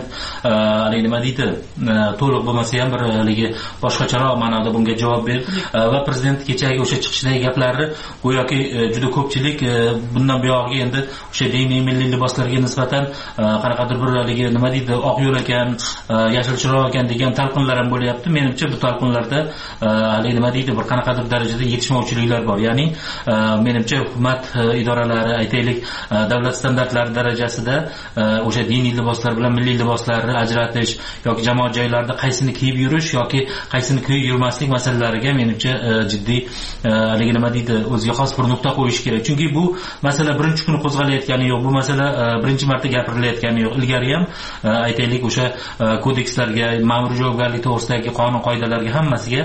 nima deydi, to'liq bo'lmasa ham bir boshqacharoq ma'noda bunga javob berdi va prezident kechagi o'sha chiqishdagi gaplari go'yoki juda ko'pchilik bundan buyog'iga endi o'sha diniy milliy liboslarga nisbatan qanaqadir bir nima deydi, oq yo'l ekan, yashil chiroq ekan degan talqinlar ham bo'lyapti. Menimcha bu talqinlarda nima deydi, bir qanaqadir darajada yetishmovchiliklar bor. Ya'ni menimcha hukumat idoralari, aytaylik, davlat standartlari darajasida o'sha diniy liboslar bilan milliy liboslarni ajratish yoki jamoat joylarida qaysini kiyib yurish yoki qaysini kiyib yurmaslik masalalariga menimcha jiddiy nima deydi, o'ziga xos bir nuqta qo'yish kerak. Chunki bu masala birinchi kuni qo'zg'alayotgani yo'q, bu masala birinchi marta gapirilayotgani yo'q. Ilgari ham aytaylik o'sha kodekslarga, ma'muriy javobgarlik to'g'risidagi qonun qoidalarga hammasiga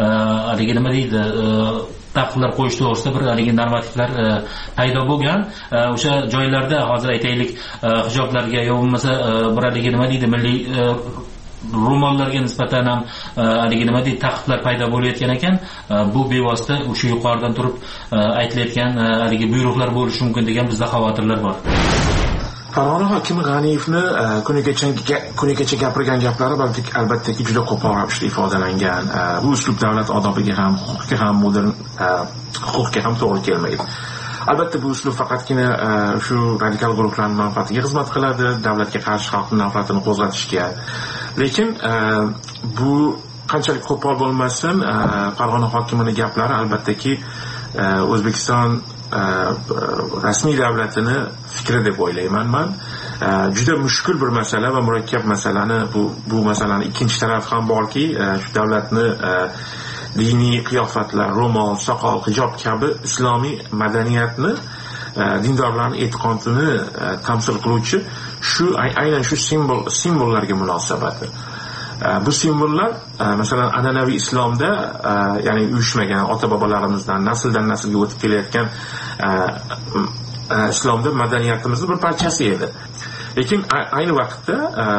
nima deydi, taqiqlar qo'yish to'g'risida bir normativlar paydo bo'lgan. O'sha joylarda hozir aytaylik hijoblarga yo bo'lmasa bir nima deydi, milliy ro'mollarga nisbatan ham nima deydi, taqiqlar paydo bo'layotgan ekan. Bu bevosita o'sha yuqoridan turib aytilayotgan buyruqlar bo'lishi mumkin degan bizda xavotirlar bor. Farg'ona hokimi G'aniyevni kunigacha gapirgan gaplari albatta juda qo'pol ravishda ifodalangan. Bu uslub davlat odobiga ham, huquqqa ham, modern huquqqa ham to'g'ri kelmaydi. Albatta bu uslub faqatgina shu radikal guruhlarning manfaatiga xizmat qiladi, davlatga qarshi xalqning nafratini qo'zg'atishga. Lekin bu qanchalik qo'pol bo'lmasin, Farg'ona hokimining gaplari albattaki O'zbekiston rasmiy davlatini fikri deb o'ylayman men. Juda mushkul bir masala va murakkab masalani bu masalani ikkinchi tarafi ham borki, shu davlatni diniy qiyofatlar, ro'mol, soqol, hijob kabi islomiy madaniyatni, dindorlarning e'tiqodini tamsil qiluvchi aynan shu simbollarga munosabati. Bu simbollar masalan an'anaviy islomda, ya'ni uyushmagan ota-bobolarimizdan nasldan naslga o'tib kelayotgan islomda madaniyatimizning bir parchasi edi. Lekin ayni vaqtda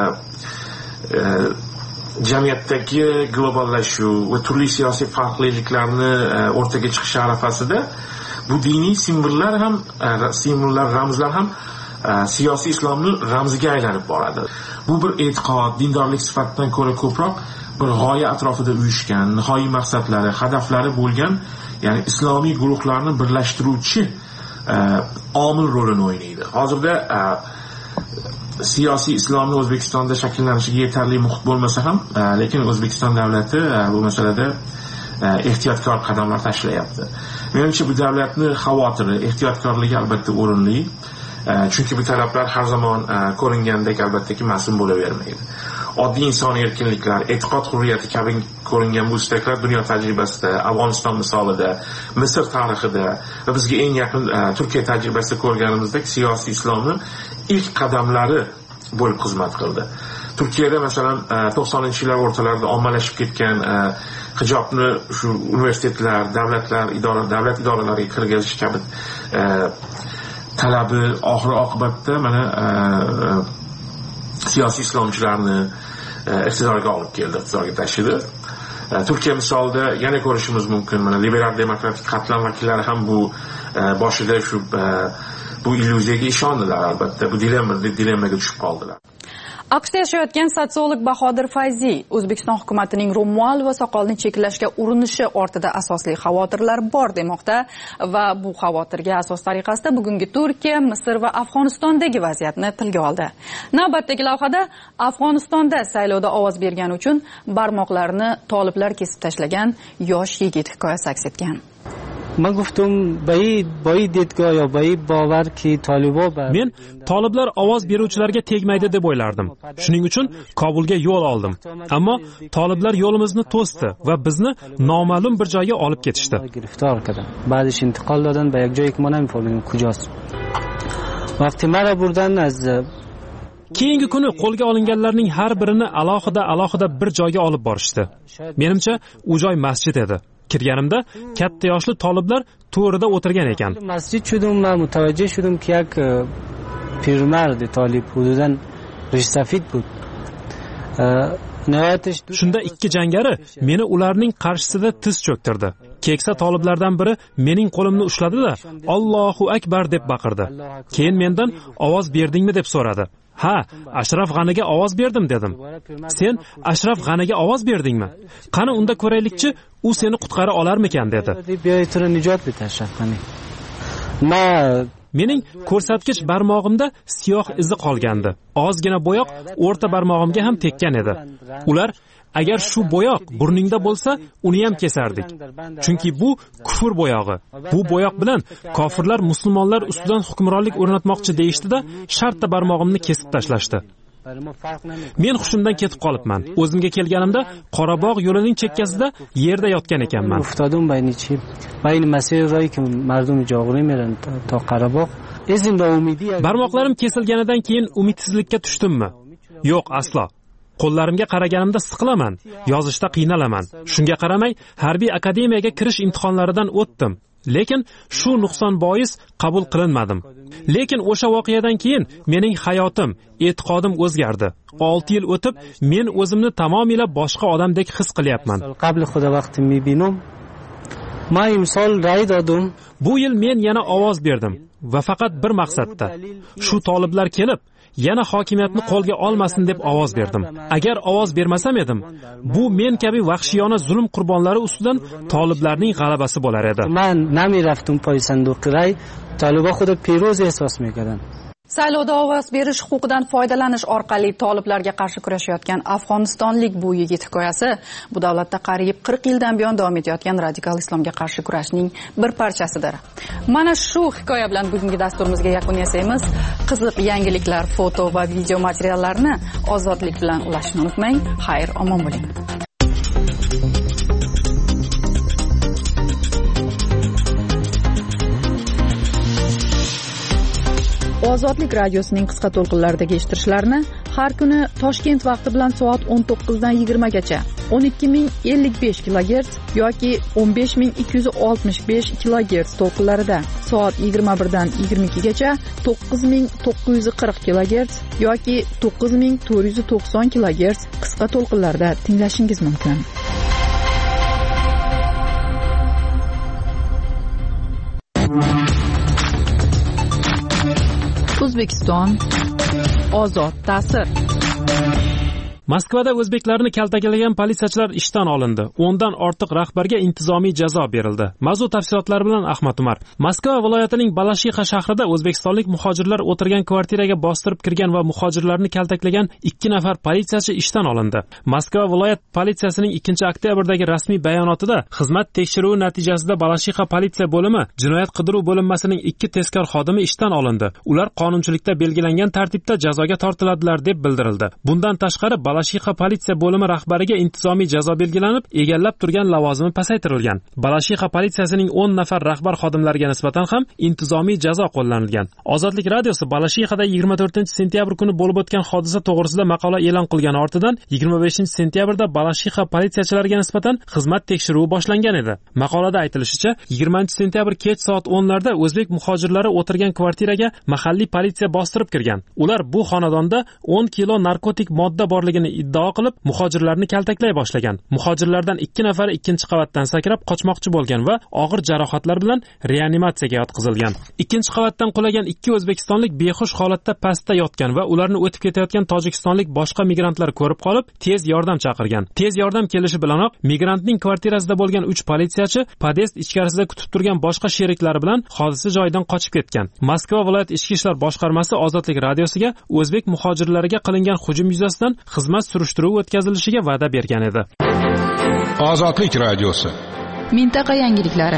jamiyatdagi globallashuv va turli siyosiy farqliliklarni o'rtaga chiqish arafasida bu diniy simbollar, ramzlar ham siyosiy islomning ramziga aylanib boradi. Bu bir e'tiqod, dindorlik sifatidan ko'ra ko'proq bir g'oya atrofida uyushgan, nihoyiy maqsadlari, hadaflari bo'lgan, ya'ni islomiy guruhlarni birlashtiruvchi omil rolini o'ynaydi. Hozirda siyosiy islomni O'zbekistonda shakllanishiga yetarli muhit bo'lmasa ham, lekin O'zbekiston davlati bu masalada ehtiyotkor qadamlar tashlayapti. menimcha bu davlatni xavotiri, ehtiyotkorligi albatta o'rinli. Chunki bu talablar har zaman ko'ringandek albattaki mas'ul bo'lavermaydi. Oddiy insoniy erkinliklar, e'tiqod hurriyati kabi ko'ringan bu istaklar dunyo tajribasida, Afg'oniston misolida, Misr tarixida va bizga eng yaqin Turkiya tajribasida ko'rganimizdek siyosiy islomning ilk qadamlari bo'lib xizmat qildi. Turkiyada masalan 90-yillar o'rtalarida ommalashib ketgan hijobni shu universitetlar, davlat idoralariga kirgizish kabi talabi oxir oqibatda mana siyosiy islomchilarni iqtidorga olib keldi, iqtidorga tashidi. Turkiya misolida yana ko'rishimiz mumkin. Mana liberal demokratik qatlam vakillari ham bu boshida shu bu illyuziyaga ishondilar albatta. Bu dilemmaga tushib qoldilar. AQShda yashayotgan sotsiolog Bahodir Fayziy O'zbekiston hukumatining ro'mol va soqolni cheklashga urinishi ortida asosli xavotirlar bor demoqda va bu xavotirga asos tariqasida bugungi Turkiya, Misr va Afg'onistondagi vaziyatni tilga oldi. Navbatdagi lavhada Afg'onistonda saylovda ovoz bergani uchun barmoqlarini toliblar kesib tashlagan yosh yigit hikoyasi aks etgan. من گفتم با این دیدگاه یا با این باور که طالبا men toliblar ovoz beruvchilarga tegmaydi deb o'ylardim. Shuning uchun Kobulga yo'l oldim. Ammo toliblar yo'limizni to'sdi va bizni noma'lum bir joyga olib ketishdi. گرفتار کردن. بعدش انتقال دادن به یک جایی که ما نمی‌فهمیم کجاست. وقتی مرا بردن از Keyingi kuni qo'lga olinganlarning har birini alohida bir joyga olib borishdi. Menimcha u joy masjid edi. Kirganimda katta yoshli toliblar to'rida o'tirgan ekan. Masjid shudum men mutavajjih shudum ki yak pirmard talib hududan rishsafid bud. Shunda ikki jangari meni ularning qarshisida tiz cho'ktirdi. Keksa toliblardan biri mening qo'limni ushladi-da, Allohu akbar deb baqirdi. Keyin mendan ovoz berdingmi deb so'radi. Ha, Ashraf G'aniga ovoz berdim dedim. Sen Ashraf G'aniga ovoz berdingmi? Qani unda ko'raylikchi, u seni qutqara olarmikan dedi. Mening ko'rsatkich barmog'imda siyoh izi qolgandi. Ozgina bo'yoq o'rta barmog'imga ham tekkan edi. Ular agar shu bo'yoq burningda bo'lsa, uni ham kesardik. Chunki bu kufr bo'yog'i. Bu bo'yoq bilan kofirlar musulmonlar ustidan hukmronlik o'rnatmoqchi deyishdi-da, shartta barmog'imni kesib tashlashdi. Men hushimdan ketib qolibman. O'zimga kelganimda Qorabog' yo'lining chekkasida yerda yotgan ekanman. Uftadim bayni masir ro'yi ki mardum jog'ri meran to Qorabog'. Barmoqlarim kesilganidan keyin umidsizlikka tushdimmi? Yo'q, aslo. Qo'llarimga qaraganimda siqilaman, yozishda qiynalaman. Shunga qaramay, harbiy akademiyaga kirish imtihonlaridan o'tdim. Lekin shu nuqson bois qabul qilinmadim. Lekin o'sha voqeadan keyin mening hayotim, e'tiqodim o'zgardi. 6 yil o'tib, men o'zimni tamomila boshqa odamdek his qilyapman. Qabli xudo vaqti mibinum. Ma imsol ray dodim. Bu yil men yana ovoz berdim va faqat bir maqsadda. Shu toliblar kelib yana hokimiyatni qo'lga olmasin deb ovoz berdim. Agar ovoz bermasam edim, bu men kabi vahshiyona zulm qurbonlari ustidan toliblarning g'alabasi bo'lar edi. Men namiraftum poy sanduqi ray, toliblar xuddi piroz ehsos miqadan. Saylovda ovoz berish huquqidan foydalanish orqali toliblarga qarshi kurashayotgan afg'onistonlik bu yigit hikoyasi bu davlatda qariyb 40 yildan buyon davom etayotgan radikal islomga qarshi kurashning bir parchasidir. Mana shu hikoya bilan bugungi dasturimizga yakun yasaymiz. Qiziq yangiliklar, foto va video materiallarni ozodlik bilan ulashishni unutmang. Xayr, omon bo'ling. Ozodlik radiosining qisqa to'lqinlaridagi eshittirishlarni har kuni Toshkent vaqti bilan soat 19 dan 20 gacha 12055 kHz yoki 15265 kHz to'lqinlarida, soat 21 dan 22 gacha 9940 kHz yoki 9490 kHz qisqa to'lqinlarda tinglashingiz mumkin. O'zbekiston ozod ta'sir. Moskvada o'zbeklarni kaltaklagan politsiyachilar ishdan olindi. 10 dan ortiq rahbarga intizomiy jazo berildi. Mavzu tafsilotlari bilan Ahmad Umar. Moskva viloyatining Balashixa shahrida o'zbekistonlik muhojirlar o'tirgan kvartiraga bostirib kirgan va muhojirlarni kaltaklagan 2 nafar politsiyachi ishdan olindi. Moskva viloyat politsiyasining 2-oktyabrdagi rasmiy bayonotida xizmat tekshiruvi natijasida Balashixa politsiya bo'limi jinoyat qidiruv bo'linmasining 2 tezkor xodimi ishdan olindi. Ular qonunchilikda belgilangan tartibda jazoga tortiladilar deb bildirildi. Bundan tashqari Balashixa politsiya bo'limi rahbariga intizomiy jazo belgilanib, egallab turgan lavozimi pasaytirilgan. Balashixa politsiyasining 10 nafar rahbar xodimlariga nisbatan ham intizomiy jazo qo'llanilgan. Ozodlik radiosi Balashixada 24-sentyabr kuni bo'lib o'tgan hodisa to'g'risida maqola e'lon qilgani ortidan 25-sentyabrda Balashixa politsiyachilariga nisbatan xizmat tekshiruvi boshlangan edi. Maqolada aytilishicha, 20-sentyabr kech soat 10 larda o'zbek muhojirlari o'tirgan kvartiraga mahalliy politsiya bostirib kirgan. Ular bu xonadonda 10 kilo narkotik modda borligini iddao qilib, muhojirlarni kaltaklay boshlagan. Muhojirlardan 2 nafari 2-qavatdan sakrab qochmoqchi bo'lgan va og'ir jarohatlar bilan reanimatsiyaga yotqizilgan. 2-qavatdan qulagan 2 o'zbekistonlik behush holatda pastda yotgan va ularni o'tib ketayotgan tojikistonlik boshqa migrantlar ko'rib qolib, tez yordam chaqirgan. Tez yordam kelishi bilanoq migrantning kvartirasida bo'lgan 3 politsiyachi podest ichkarisida kutib turgan boshqa sheriklari bilan hodisa joyidan qochib ketgan. Moskva viloyat ichki ishlar boshqarmasi Ozodlik radiosiga o'zbek muhojirlariga qilingan hujum yuzasidan xizmat surishtiruvi o'tkazilishiga va'da bergan edi. Ozodlik radiosi. Mintaqa yangiliklari.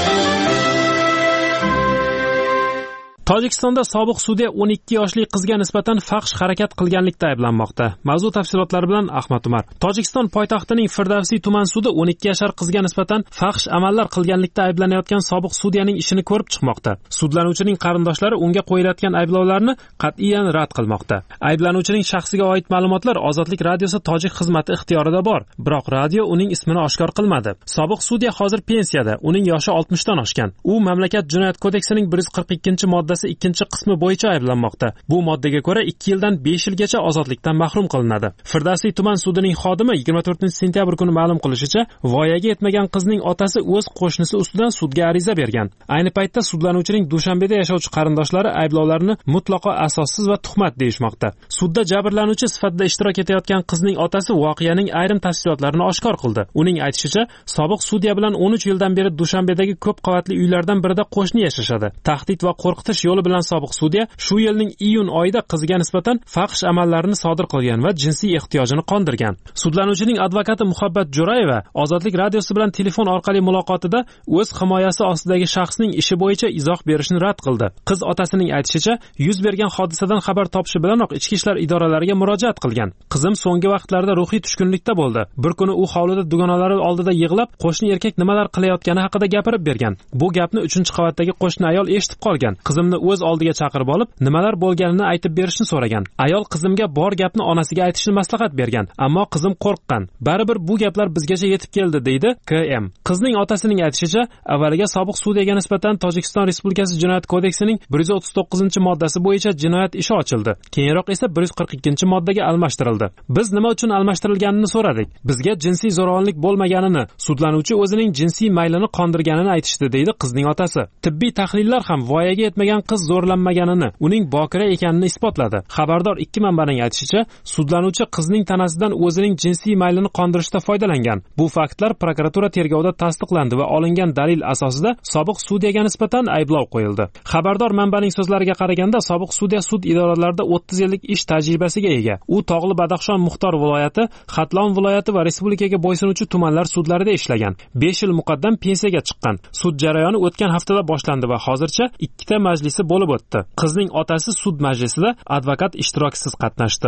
Tojikistonda sobiq sudya 12 yoshli qizga nisbatan fahsh harakat qilganlikda ayblanmoqda. Mavzu tafsilotlari bilan Ahmad Umar. Tojikiston poytaxtining Firdavsiy tuman sudi 12 yashar qizga nisbatan fahsh amallar qilganlikda ayblanayotgan sobiq sudyaning ishini ko'rib chiqmoqda. Sudlanuvchining qarindoshlari unga qo'yilayotgan ayblovlarni qat'iyan rad qilmoqda. Ayblanuvchining shaxsiga oid ma'lumotlar Ozodlik radiosi tojik xizmati ixtiyorida bor, biroq radio uning ismini oshkor qilmadi. Sobiq sudya hozir pensiyada, uning yoshi 60 dan oshgan. U mamlakat jinoyat kodeksining 142-moddasi 2-qismi bo'yicha ayblanmoqda. Bu moddaga ko'ra 2 yildan 5 yilgacha ozodlikdan mahrum qilinadi. Firdavsiy tuman sudining xodimi 24-sentyabr kuni ma'lum qilishicha, voyaga yetmagan qizning otasi o'z qo'shnisi ustidan sudga ariza bergan. Ayni paytda sudlanuvchining Dushanbeda yashovchi qarindoshlari ayblovlarni mutlaqo asossiz va tuhmat deyishmoqda. Sudda jabrlanuvchi sifatida ishtirok etayotgan qizning otasi voqeaning ayrim tafsilotlarini oshkor qildi. Uning aytishicha, sobiq sudya bilan 13 yildan beri Dushanbedagi ko'p qavatli uylardan birida qo'shni yashashadi. Tahdid va qo'rqitish yo'li bilan sobiq sudya shu yilning iyun oyida qiziga nisbatan fahsh amallarni sodir qilgan va jinsiy ehtiyojini qondirgan. Sudlanuvchining advokati Muhabbat Jo'rayeva Ozodlik radiosi bilan telefon orqali muloqotida o'z himoyasi ostidagi shaxsning ishi bo'yicha izoh berishni rad qildi. Qiz otasining aytishicha, yuz bergan hodisadan xabar topishi bilanoq ichki ishlar idoralariga murojaat qilgan. Qizim so'nggi vaqtlarda ruhiy tushkunlikda bo'ldi. Bir kuni u hovlida dugonalari oldida yig'lab, qo'shni erkak nimalar qilayotgani haqida gapirib bergan. Bu gapni 3-qavatdagi qo'shni ayol eshitib qolgan. Qizimni o'z oldiga chaqirib olib, nimalar bo'lganini aytib berishni so'ragan. Ayol qizimga bor gapni onasiga aytishni maslahat bergan, ammo qizim qo'rqqan. Baribir bu gaplar bizgacha yetib keldi, deydi KM. Qizning otasining aytishicha, avvaliga sobiq sudyaga nisbatan Tojikiston Respublikasi Jinoyat kodeksining 139-moddasi bo'yicha jinoyat ishi ochildi. Keyinroq esa 142-moddaga almashtirildi. Biz nima uchun almashtirilganini so'radik. Bizga jinsiy zo'ravonlik bo'lmaganini, sudlanuvchi o'zining jinsiy maylini qondirganini aytishdi, deydi qizning otasi. Tibbiy tahlillar ham voyaga yetmagan qiz zo'rlanmaganini, uning bokira ekanini isbotladi. Xabardor 2 manbaning aytishicha, sudlanuvchi qizning tanasidan o'zining jinsiy maylini qondirishda foydalangan. Bu faktlar prokuratura tergovida tasdiqlandi va olingan dalil asosida sobiq sudyaga nisbatan ayblov qo'yildi. Xabardor manbaning so'zlariga qaraganda, sobiq sudya sud idoralarida 30 yillik ish tajribasiga ega. U Tog'li Badaxshon Muxtor viloyati, Xatlon viloyati va respublikaga bo'ysunuvchi tumanlar sudlarida ishlagan. 5 yil muqaddam pensiyaga chiqqan. Sud jarayoni o'tgan haftada boshlandi va hozircha 2 majlisi bo'lib o'tdi. Qizning otasi sud majlisida advokat ishtirokisiz qatnashdi.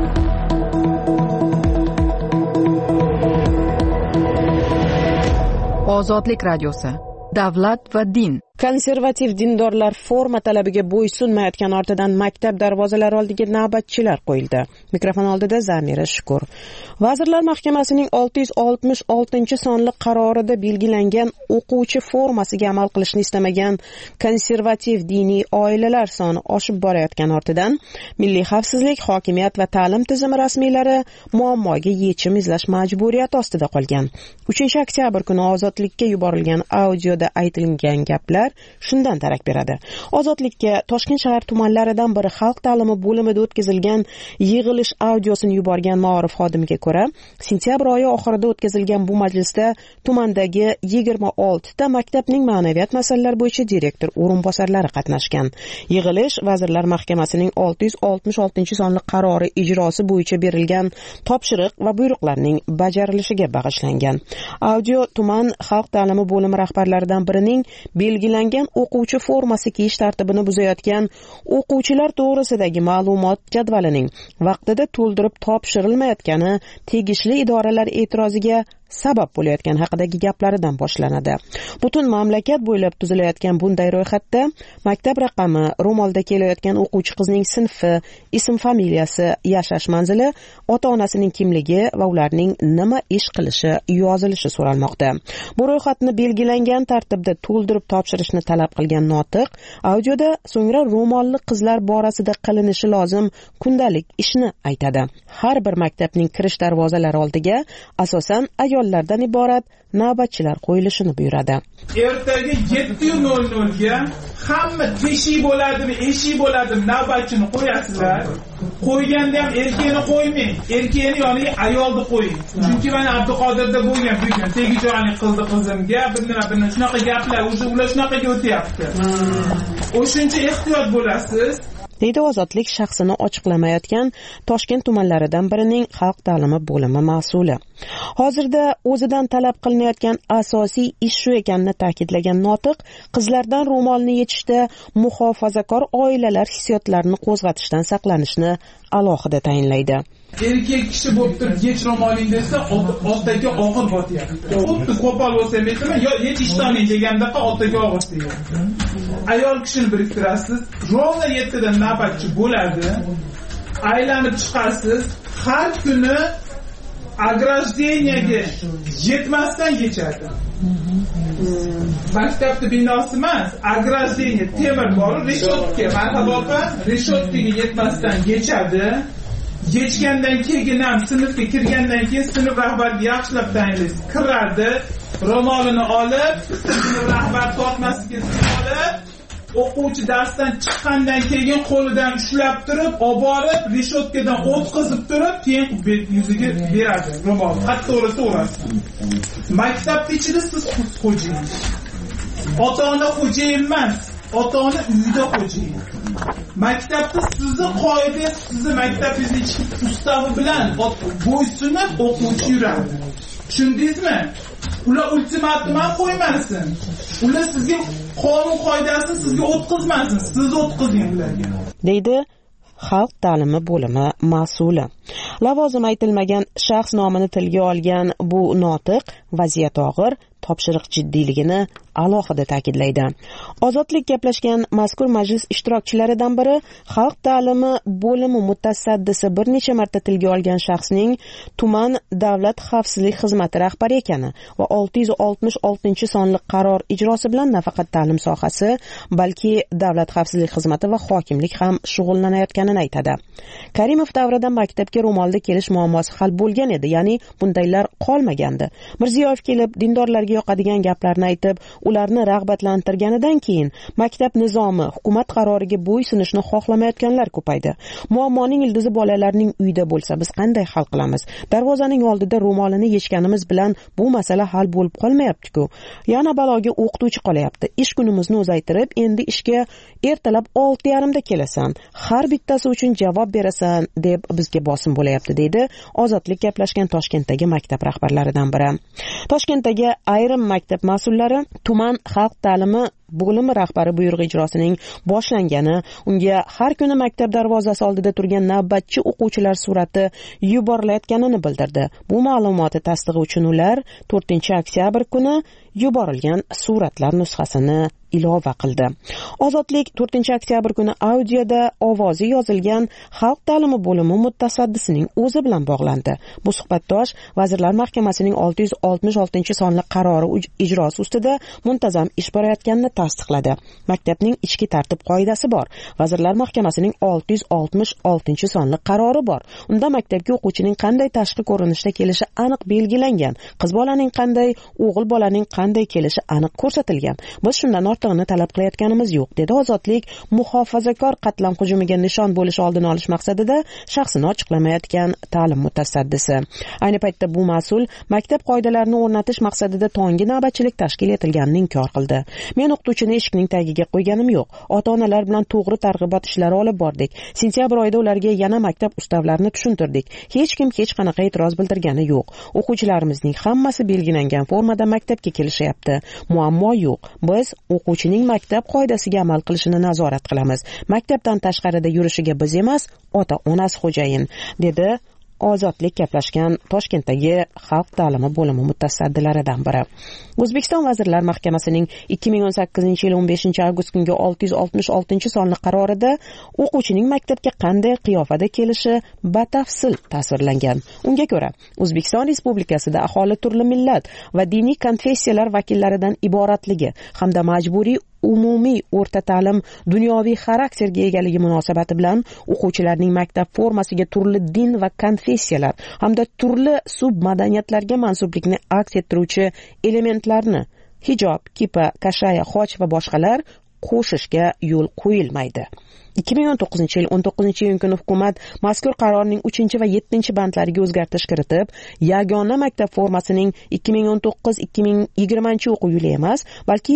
Ozodlik radiosi. Davlat va din. Konservativ dindorlar forma talabiga bo'ysunmayotgan ortidan maktab darvozalari oldiga navbatchilar qo'yildi. Mikrofon oldida Zamira Shukur. Vazirlar Mahkamasining 666-sonli qarorida belgilangan o'quvchi formasiga amal qilishni istamagan konservativ diniy oilalar soni oshib borayotgan ortidan Milliy xavfsizlik, hokimiyat va ta'lim tizimi rasmiylari muammoga yechim izlash majburiyati ostida qolgan. 3-oktyabr kuni Ozodlikka yuborilgan audioda aytilgan gaplar shundan darak beradi. Ozodlikka Toshkent shahar tumanlaridan biri xalq ta'limi bo'limida o'tkazilgan yig'ilish audiosini yuborgan ma'orif xodimiga ko'ra, sentyabr oyi oxirida o'tkazilgan bu majlisda tumandagi 26 ta maktabning ma'naviyat masalalari bo'yicha direktor o'rinbosarlari qatnashgan. Yig'ilish Vazirlar Mahkamasining 666 sonli qarori ijrosi bo'yicha berilgan topshiriq va buyruqlarning bajarilishiga bag'ishlangan. Audio tuman xalq ta'limi bo'limi rahbarlaridan birining belgilangan o'quvchi formasi kiyish tartibini buzayotgan o'quvchilar to'g'risidagi ma'lumot jadvalining vaqtida to'ldirib topshirilmayotgani tegishli idoralar e'tiroziga sabab bo'layotgan haqidagi gaplaridan boshlanadi. Butun mamlakat bo'ylab tuzilayotgan bunday ro'yxatda maktab raqami, ro'molda kelayotgan o'quvchi qizning sinfi, ism familiyasi, yashash manzili, ota-onasining kimligi va ularning nima ish qilishi yozilishi so'ralmoqda. Bu ro'yxatni belgilangan tartibda to'ldirib topshirishni talab qilgan notiq audioda so'ngra ro'molli qizlar borasida qilinishi lozim kundalik ishni aytadi. Har bir maktabning kirish darvozalari oldiga asosan ayollardan iborat navbatchilar qo'yilishini buyuradi. Ertaga 7:00 ga hamma teshik bo'ladimi, eshik bo'ladimi navbatchini qo'yasizlar. Qo'yganda ham erkakni qo'ymang, erkakni yoniga ayolni qo'ying. Chunki mana Abduqodirda bo'lgan bugun tegijonlik qildi qizimga, bir nima shunaqa gaplar, ular shunaqaga o'tyapti. O'shuncha ehtiyot bo'lasiz. deydi Ozodlik shaxsini ochiqlamayotgan Toshkent tumanlaridan birining xalq ta'limi bo'limi mas'uli. Hozirda o'zidan talab qilinayotgan asosiy ish shu ekanini ta'kidlagan notiq, qizlardan ro'molni yechishda muhofazakor oilalar hissiyotlarini qo'zg'atishdan saqlanishni alohida tayinlaydi. Erkak kishi bo'lib turib yech ro'moling desa, ortdagi og'ir botyapti. Xuddi qo'pol bo'lsa metimi, yo yech ishtoning degandaqa ortdagi og'ir deyapti. Ayol kishini biriktirasiz, rovna 7 dan navbatchi bo'ladi. Aylanib chiqasiz, har kuni ограждениyaga yetmasdan yechadi. Maktabda binosi emas, ограждение temir bor, reshotka, marhabopa, reshotkaga yetmasdan yechadi. Yechgandan keyin ham sinfga kirgandan keyin sinf rahbariga yaxshilab tayinlaysiz. Kiradi, ro'molini olib, sinf rahbar tortmasiga olib, o'quvchi darsdan chiqqandan keyin qo'lidan ushlab turib, olib borib, reshotkadan o'tkazib turib, keyin yuziga beradi ro'mol. To'g'ri to'g'rasi. Maktabda ichida siz xo'jayin. Ota-ona xo'jayin emas, ota-ona uyda xo'jayin. Maktabda sizni qoida, sizni maktabingiz ustavi bilan bo'ysunib o'quvchi yuradi. Tushundingizmi? Ular ultimatum ham qo'ymasin. Ular sizga qonun qoidasini sizga o'tkazmasin, siz o'tkazing ularga. deydi xalq ta'limi bo'limi mas'uli. Lavozim aytilmagan shaxs nomini tilga olgan bu notiq vaziyat og'ir, topshiriq jiddiyligini alohida ta'kidlaydi. Ozodlik gaplashgan mazkur majlis ishtirokchilaridan biri xalq ta'limi bo'limi mutasaddisi bir necha marta tilga olgan shaxsning tuman davlat xavfsizlik xizmati rahbari ekani va 666 sonli qaror ijrosi bilan nafaqat ta'lim sohasi, balki davlat xavfsizlik xizmati va hokimlik ham shug'ullanayotganini aytadi. Karimov davrida maktabga ro'molda kelish muammosi hal bo'lgan edi, ya'ni bundaylar qolmagandi. Mirziyoyev kelib dindorlarga yoqadigan gaplarni aytib, ularni rag'batlantirganidan keyin maktab nizomi, hukumat qaroriga bo'ysunishni xohlamayotganlar ko'paydi. Muammoning ildizi bolalarning uyida bo'lsa, biz qanday hal qilamiz? Darvozaning oldida ro'molini yechganimiz bilan bu masala hal bo'lib qolmayapti-ku. Yana baloga o'qituvchi qolyapti. Ish kunimizni uzaytirib, endi ishga ertalab 6:30 da kelasan. Har bittasi uchun javob berasan deb bizga bosim bo'layapti, deydi Ozodlik gaplashgan Toshkentdagi maktab rahbarlaridan biri. Toshkentdagi ayrim maktab mas'ullari tuman xalq ta'limi bo'limi rahbari buyrug'i ijrosining boshlangani, unga har kuni maktab darvozasi oldida turgan navbatchi o'quvchilar surati yuborilayotganini bildirdi. Bu ma'lumoti tasdig'i uchun ular 4-oktyabr kuni yuborilgan suratlar nusxasini ilova qildi. Ozodlik 4-oktyabr kuni audioda ovozi yozilgan xalq ta'limi bo'limi mutasaddisining o'zi bilan bog'landi. Bu suhbatdosh Vazirlar Mahkamasining 666 sonli qarori ijrosi ustida muntazam ish borayotganini tasdiqladi. Maktabning ichki tartib qoidasi bor. Vazirlar Mahkamasining 666 sonli qarori bor. Unda maktabga o'quvchining qanday tashqi ko'rinishda kelishi aniq belgilangan. Qiz bolaning qanday, o'g'il bolaning qanday kelishi aniq ko'rsatilgan. Biz shundan ortig'ini talab qilayotganimiz yo'q, dedi Ozodlik muhofazakor qatlam hujumiga nishon bo'lish oldini olish maqsadida shaxsini ochiqlamayotgan ta'lim mutasaddisi. Ayni paytda bu mas'ul maktab qoidalarini o'rnatish maqsadida tonggi navbatchilik tashkil etilganini inkor qildi. Men o'qituvchini eshikning tagiga qo'yganim yo'q. Ota-onalar bilan to'g'ri targ'ibot ishlari olib bordik. Sentyabr oyida ularga yana maktab ustavlarini tushuntirdik. Hech kim hech qanaqa e'tiroz bildirgani yo'q. O'quvchilarimizning hammasi belgilangan formada maktabga kelishyapti. Muammo yo'q. Biz o'quvchining maktab qoidasiga amal qilishini nazorat qilamiz. Maktabdan tashqarida yurishiga biz emas, ota-onasi xo'jayin, dedi Ozodlik gaplashgan Toshkentdagi xalq ta'limi bo'limi mutasaddilaridan biri. O'zbekiston Vazirlar Mahkamasining 2018-yil 15-avgust kungi 666 sonli qarorida o'quvchining maktabga qanday qiyofada kelishi batafsil tasvirlangan. Unga ko'ra, O'zbekiston Respublikasida aholi turli millat va diniy konfessiyalar vakillaridan iboratligi hamda majburiy umumiy o'rta ta'lim dunyoviy xarakterga egaligi munosabati bilan o'quvchilarning maktab formasiga turli din va konfessiyalar hamda turli submadaniyatlarga mansublikni aks ettiruvchi elementlarni hijob, kipa, kashaya, xoch va boshqalar qo'shishga yo'l qo'yilmaydi. 2019-yil 19-iyun kuni hukumat mazkur qarorning 3 va 7 bandlariga o'zgartirish kiritib, yagona maktab formasining 2019-2020 o'quv yili emas, balki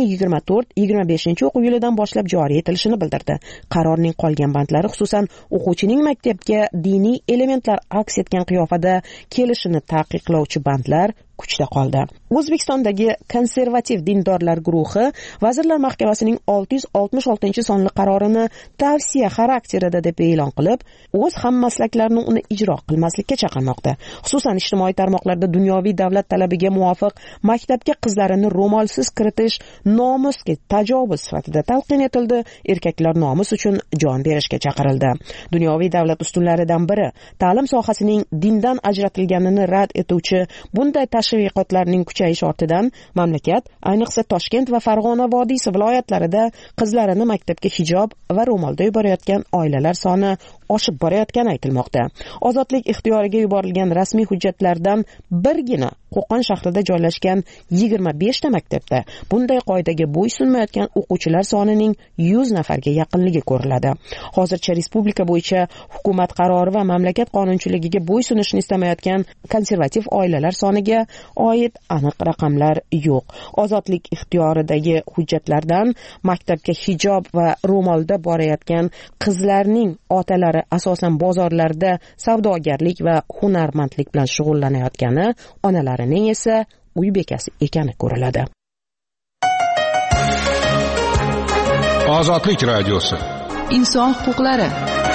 2024-25 o'quv yilidan boshlab joriy etilishini bildirdi. Qarorning qolgan bandlari xususan o'quvchining maktabga diniy elementlar aks etgan qiyofada kelishini taqiqlovchi bandlar kuchda qoldi. O'zbekistondagi konservativ dindorlar guruhi Vazirlar Mahkamasining 666 sonli qarorini tavsiya xarakterida deb e'lon qilib, o'z hammaslaklarini uni ijro qilmaslikka chaqirmoqda. Xususan ijtimoiy tarmoqlarda dunyoviy davlat talabiga muvofiq maktabga qizlarini ro'molsiz kiritish nomusga tajovuz sifatida talqin etildi. Erkaklar nomus uchun jon berishga chaqirildi. Dunyoviy davlat ustunlaridan biri ta'lim sohasining dindan ajratilganini rad etuvchi bunday tashviqotlarning kuchayishi ortidan mamlakat, ayniqsa Toshkent va Farg'ona vodiysi viloyatlarida qizlarini maktabga hijob va ro'molda yuborayotgan oilalar soni oshib borayotgani aytilmoqda. Ozodlik ixtiyoriga yuborilgan rasmiy hujjatlardan birgina Qo'qon shahrida joylashgan 25 ta maktabda bunday qoidaga bo'ysunmayotgan o'quvchilar sonining 100 nafarga yaqinligi ko'riladi. Hozircha respublika bo'yicha hukumat qarori va mamlakat qonunchiligiga bo'ysunishni istamayotgan konservativ oilalar soniga oid aniq raqamlar yo'q. Ozodlik ixtiyoridagi hujjatlardan maktabga hijob va ro'molda borayotgan qizlarning otalari asosan bozorlarda savdogarlik va hunarmandlik bilan shug'ullanayotgani, onalarining esa uy bekasi ekani ko'riladi. Ozodlik radiosi. Inson huquqlari.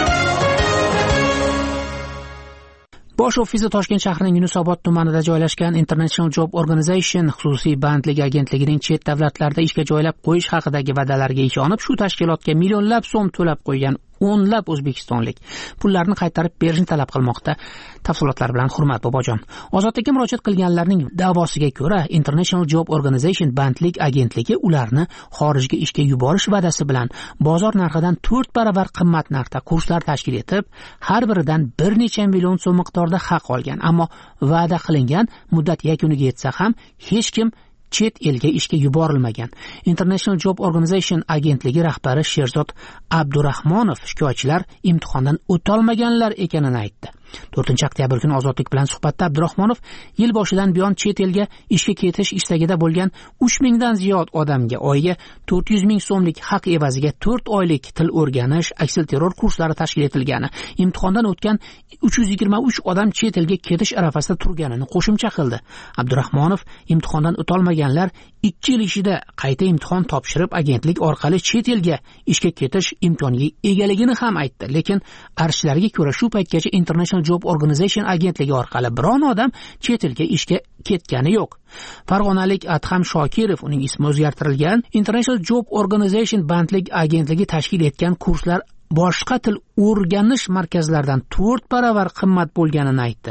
Bosh ofisi Toshkent shahrining Yunusobod tumanida joylashgan International Job Organization xususiy bandlik agentligining chet davlatlarda ishga joylab qo'yish haqidagi va'dalariga ishonib, shu tashkilotga millionlab so'm to'lab qo'ygan o'nlab o'zbekistonlik pullarni qaytarib berishni talab qilmoqda. Tafsilotlar bilan Hurmat Bobojon. Ozodlikka murojaat qilganlarning da'vosiga ko'ra, International Job Organization bandlik agentligi ularni xorijga ishga yuborish va'dasi bilan bozor narxidan 4 baravar qimmat narxda kurslar tashkil etib, har biridan bir necha million so'm miqdorda haq olgan. Ammo va'da qilingan muddat yakuniga yetsa ham hech kim chet elga ishga yuborilmagan. International Job Organization agentligi rahbari Sherzod Abdurahmonov shikoyatchilar imtihondan o'tolmaganlar ekanini aytdi. 4-oktyabr kuni Ozodlik bilan suhbatda Abdurahmonov yil boshidan buyon chet elga ishga ketish istagida bo'lgan 3000 dan ziyod odamga oyiga 400 ming so'mlik haq evaziga 4 oylik til o'rganish, aksilterror kurslari tashkil etilgani, imtihondan o'tgan 323 odam chet elga ketish arafasida turganini qo'shimcha qildi. Abdurahmonov imtihondan o'tolmaganlar 2 yil ichida qayta imtihon topshirib agentlik orqali chet elga ishga ketish imkoniga egaligini ham aytdi. Lekin arshlarga ko'ra shu paytgacha International Job Organization agentligi orqali biron odam chet elga ishga ketgani yo'q. Farg'onalik Adham Shokirov, uning ismi o'zgartirilgan, International Job Organization bandlik agentligi tashkil etgan kurslar boshqa til o'rganish markazlaridan 4 baravar qimmat bo'lganini aytdi.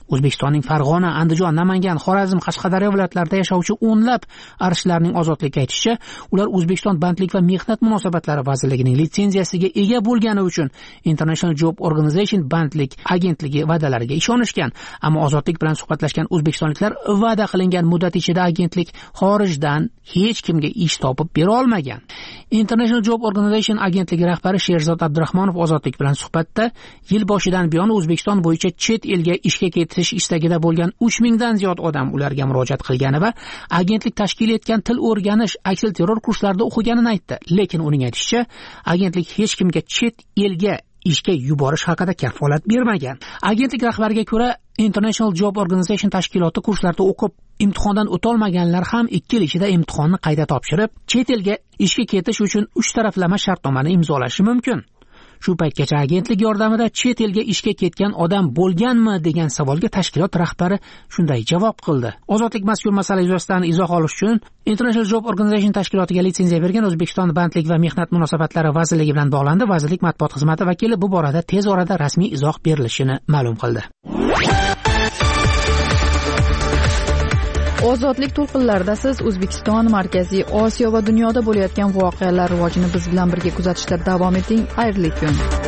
O'zbekistonning Farg'ona, Andijon, Namangan, Xorazm, Qashqadaryo viloyatlarida yashovchi o'nlab arishlarning ozodlikka aytishicha, ular O'zbekiston bandlik va mehnat munosabatlari vazirligining litsenziyasiga ega bo'lgani uchun International Job Organization bandlik agentligi va'dalariga ishonishgan. Ammo ozodlik bilan suhbatlashgan o'zbekistonliklar va'da qilingan muddat ichida agentlik xorijdan hech kimga ish topib bera olmagan. International Job Organization agentligi rahbari Sherzod Abdurahmonov ozodlik bilan suhbatda yil boshidan buyon O'zbekiston bo'yicha chet elga ishga ketish istagida bo'lgan 3000 dan ziyod odam ularga murojaat qilgani va agentlik tashkil etgan til o'rganish aksilterror kurslarida o'qiganini aytdi. Lekin uning aytishicha, agentlik hech kimga chet elga ishga yuborish haqida kafolat bermagan. Agentlik rahbariga ko'ra, International Job Organization tashkiloti kurslarda o'qib imtihondan o'tolmaganlar ham 2 yil ichida imtihonni qayta topshirib, chet elga ishga ketish uchun 3 taraflama shartnomani imzolashi mumkin. Shu paytgacha agentlik yordamida chet elga ishga ketgan odam bo'lganmi degan savolga tashkilot rahbari shunday javob qildi. Ozodlik mazkur masala yuzasidan izoh olish uchun International Job Organization tashkilotiga litsenziya bergan O'zbekiston bandlik va mehnat munosabatlari vazirligi bilan bog'landi. Vazirlik matbuot xizmati vakili bu borada tez orada rasmiy izoh berilishini ma'lum qildi. Ozodlik to'lqinlarida siz O'zbekiston, Markaziy Osiyo va dunyoda bo'layotgan voqealar rivojini biz bilan birga kuzatishda davom eting. Xayrli kun.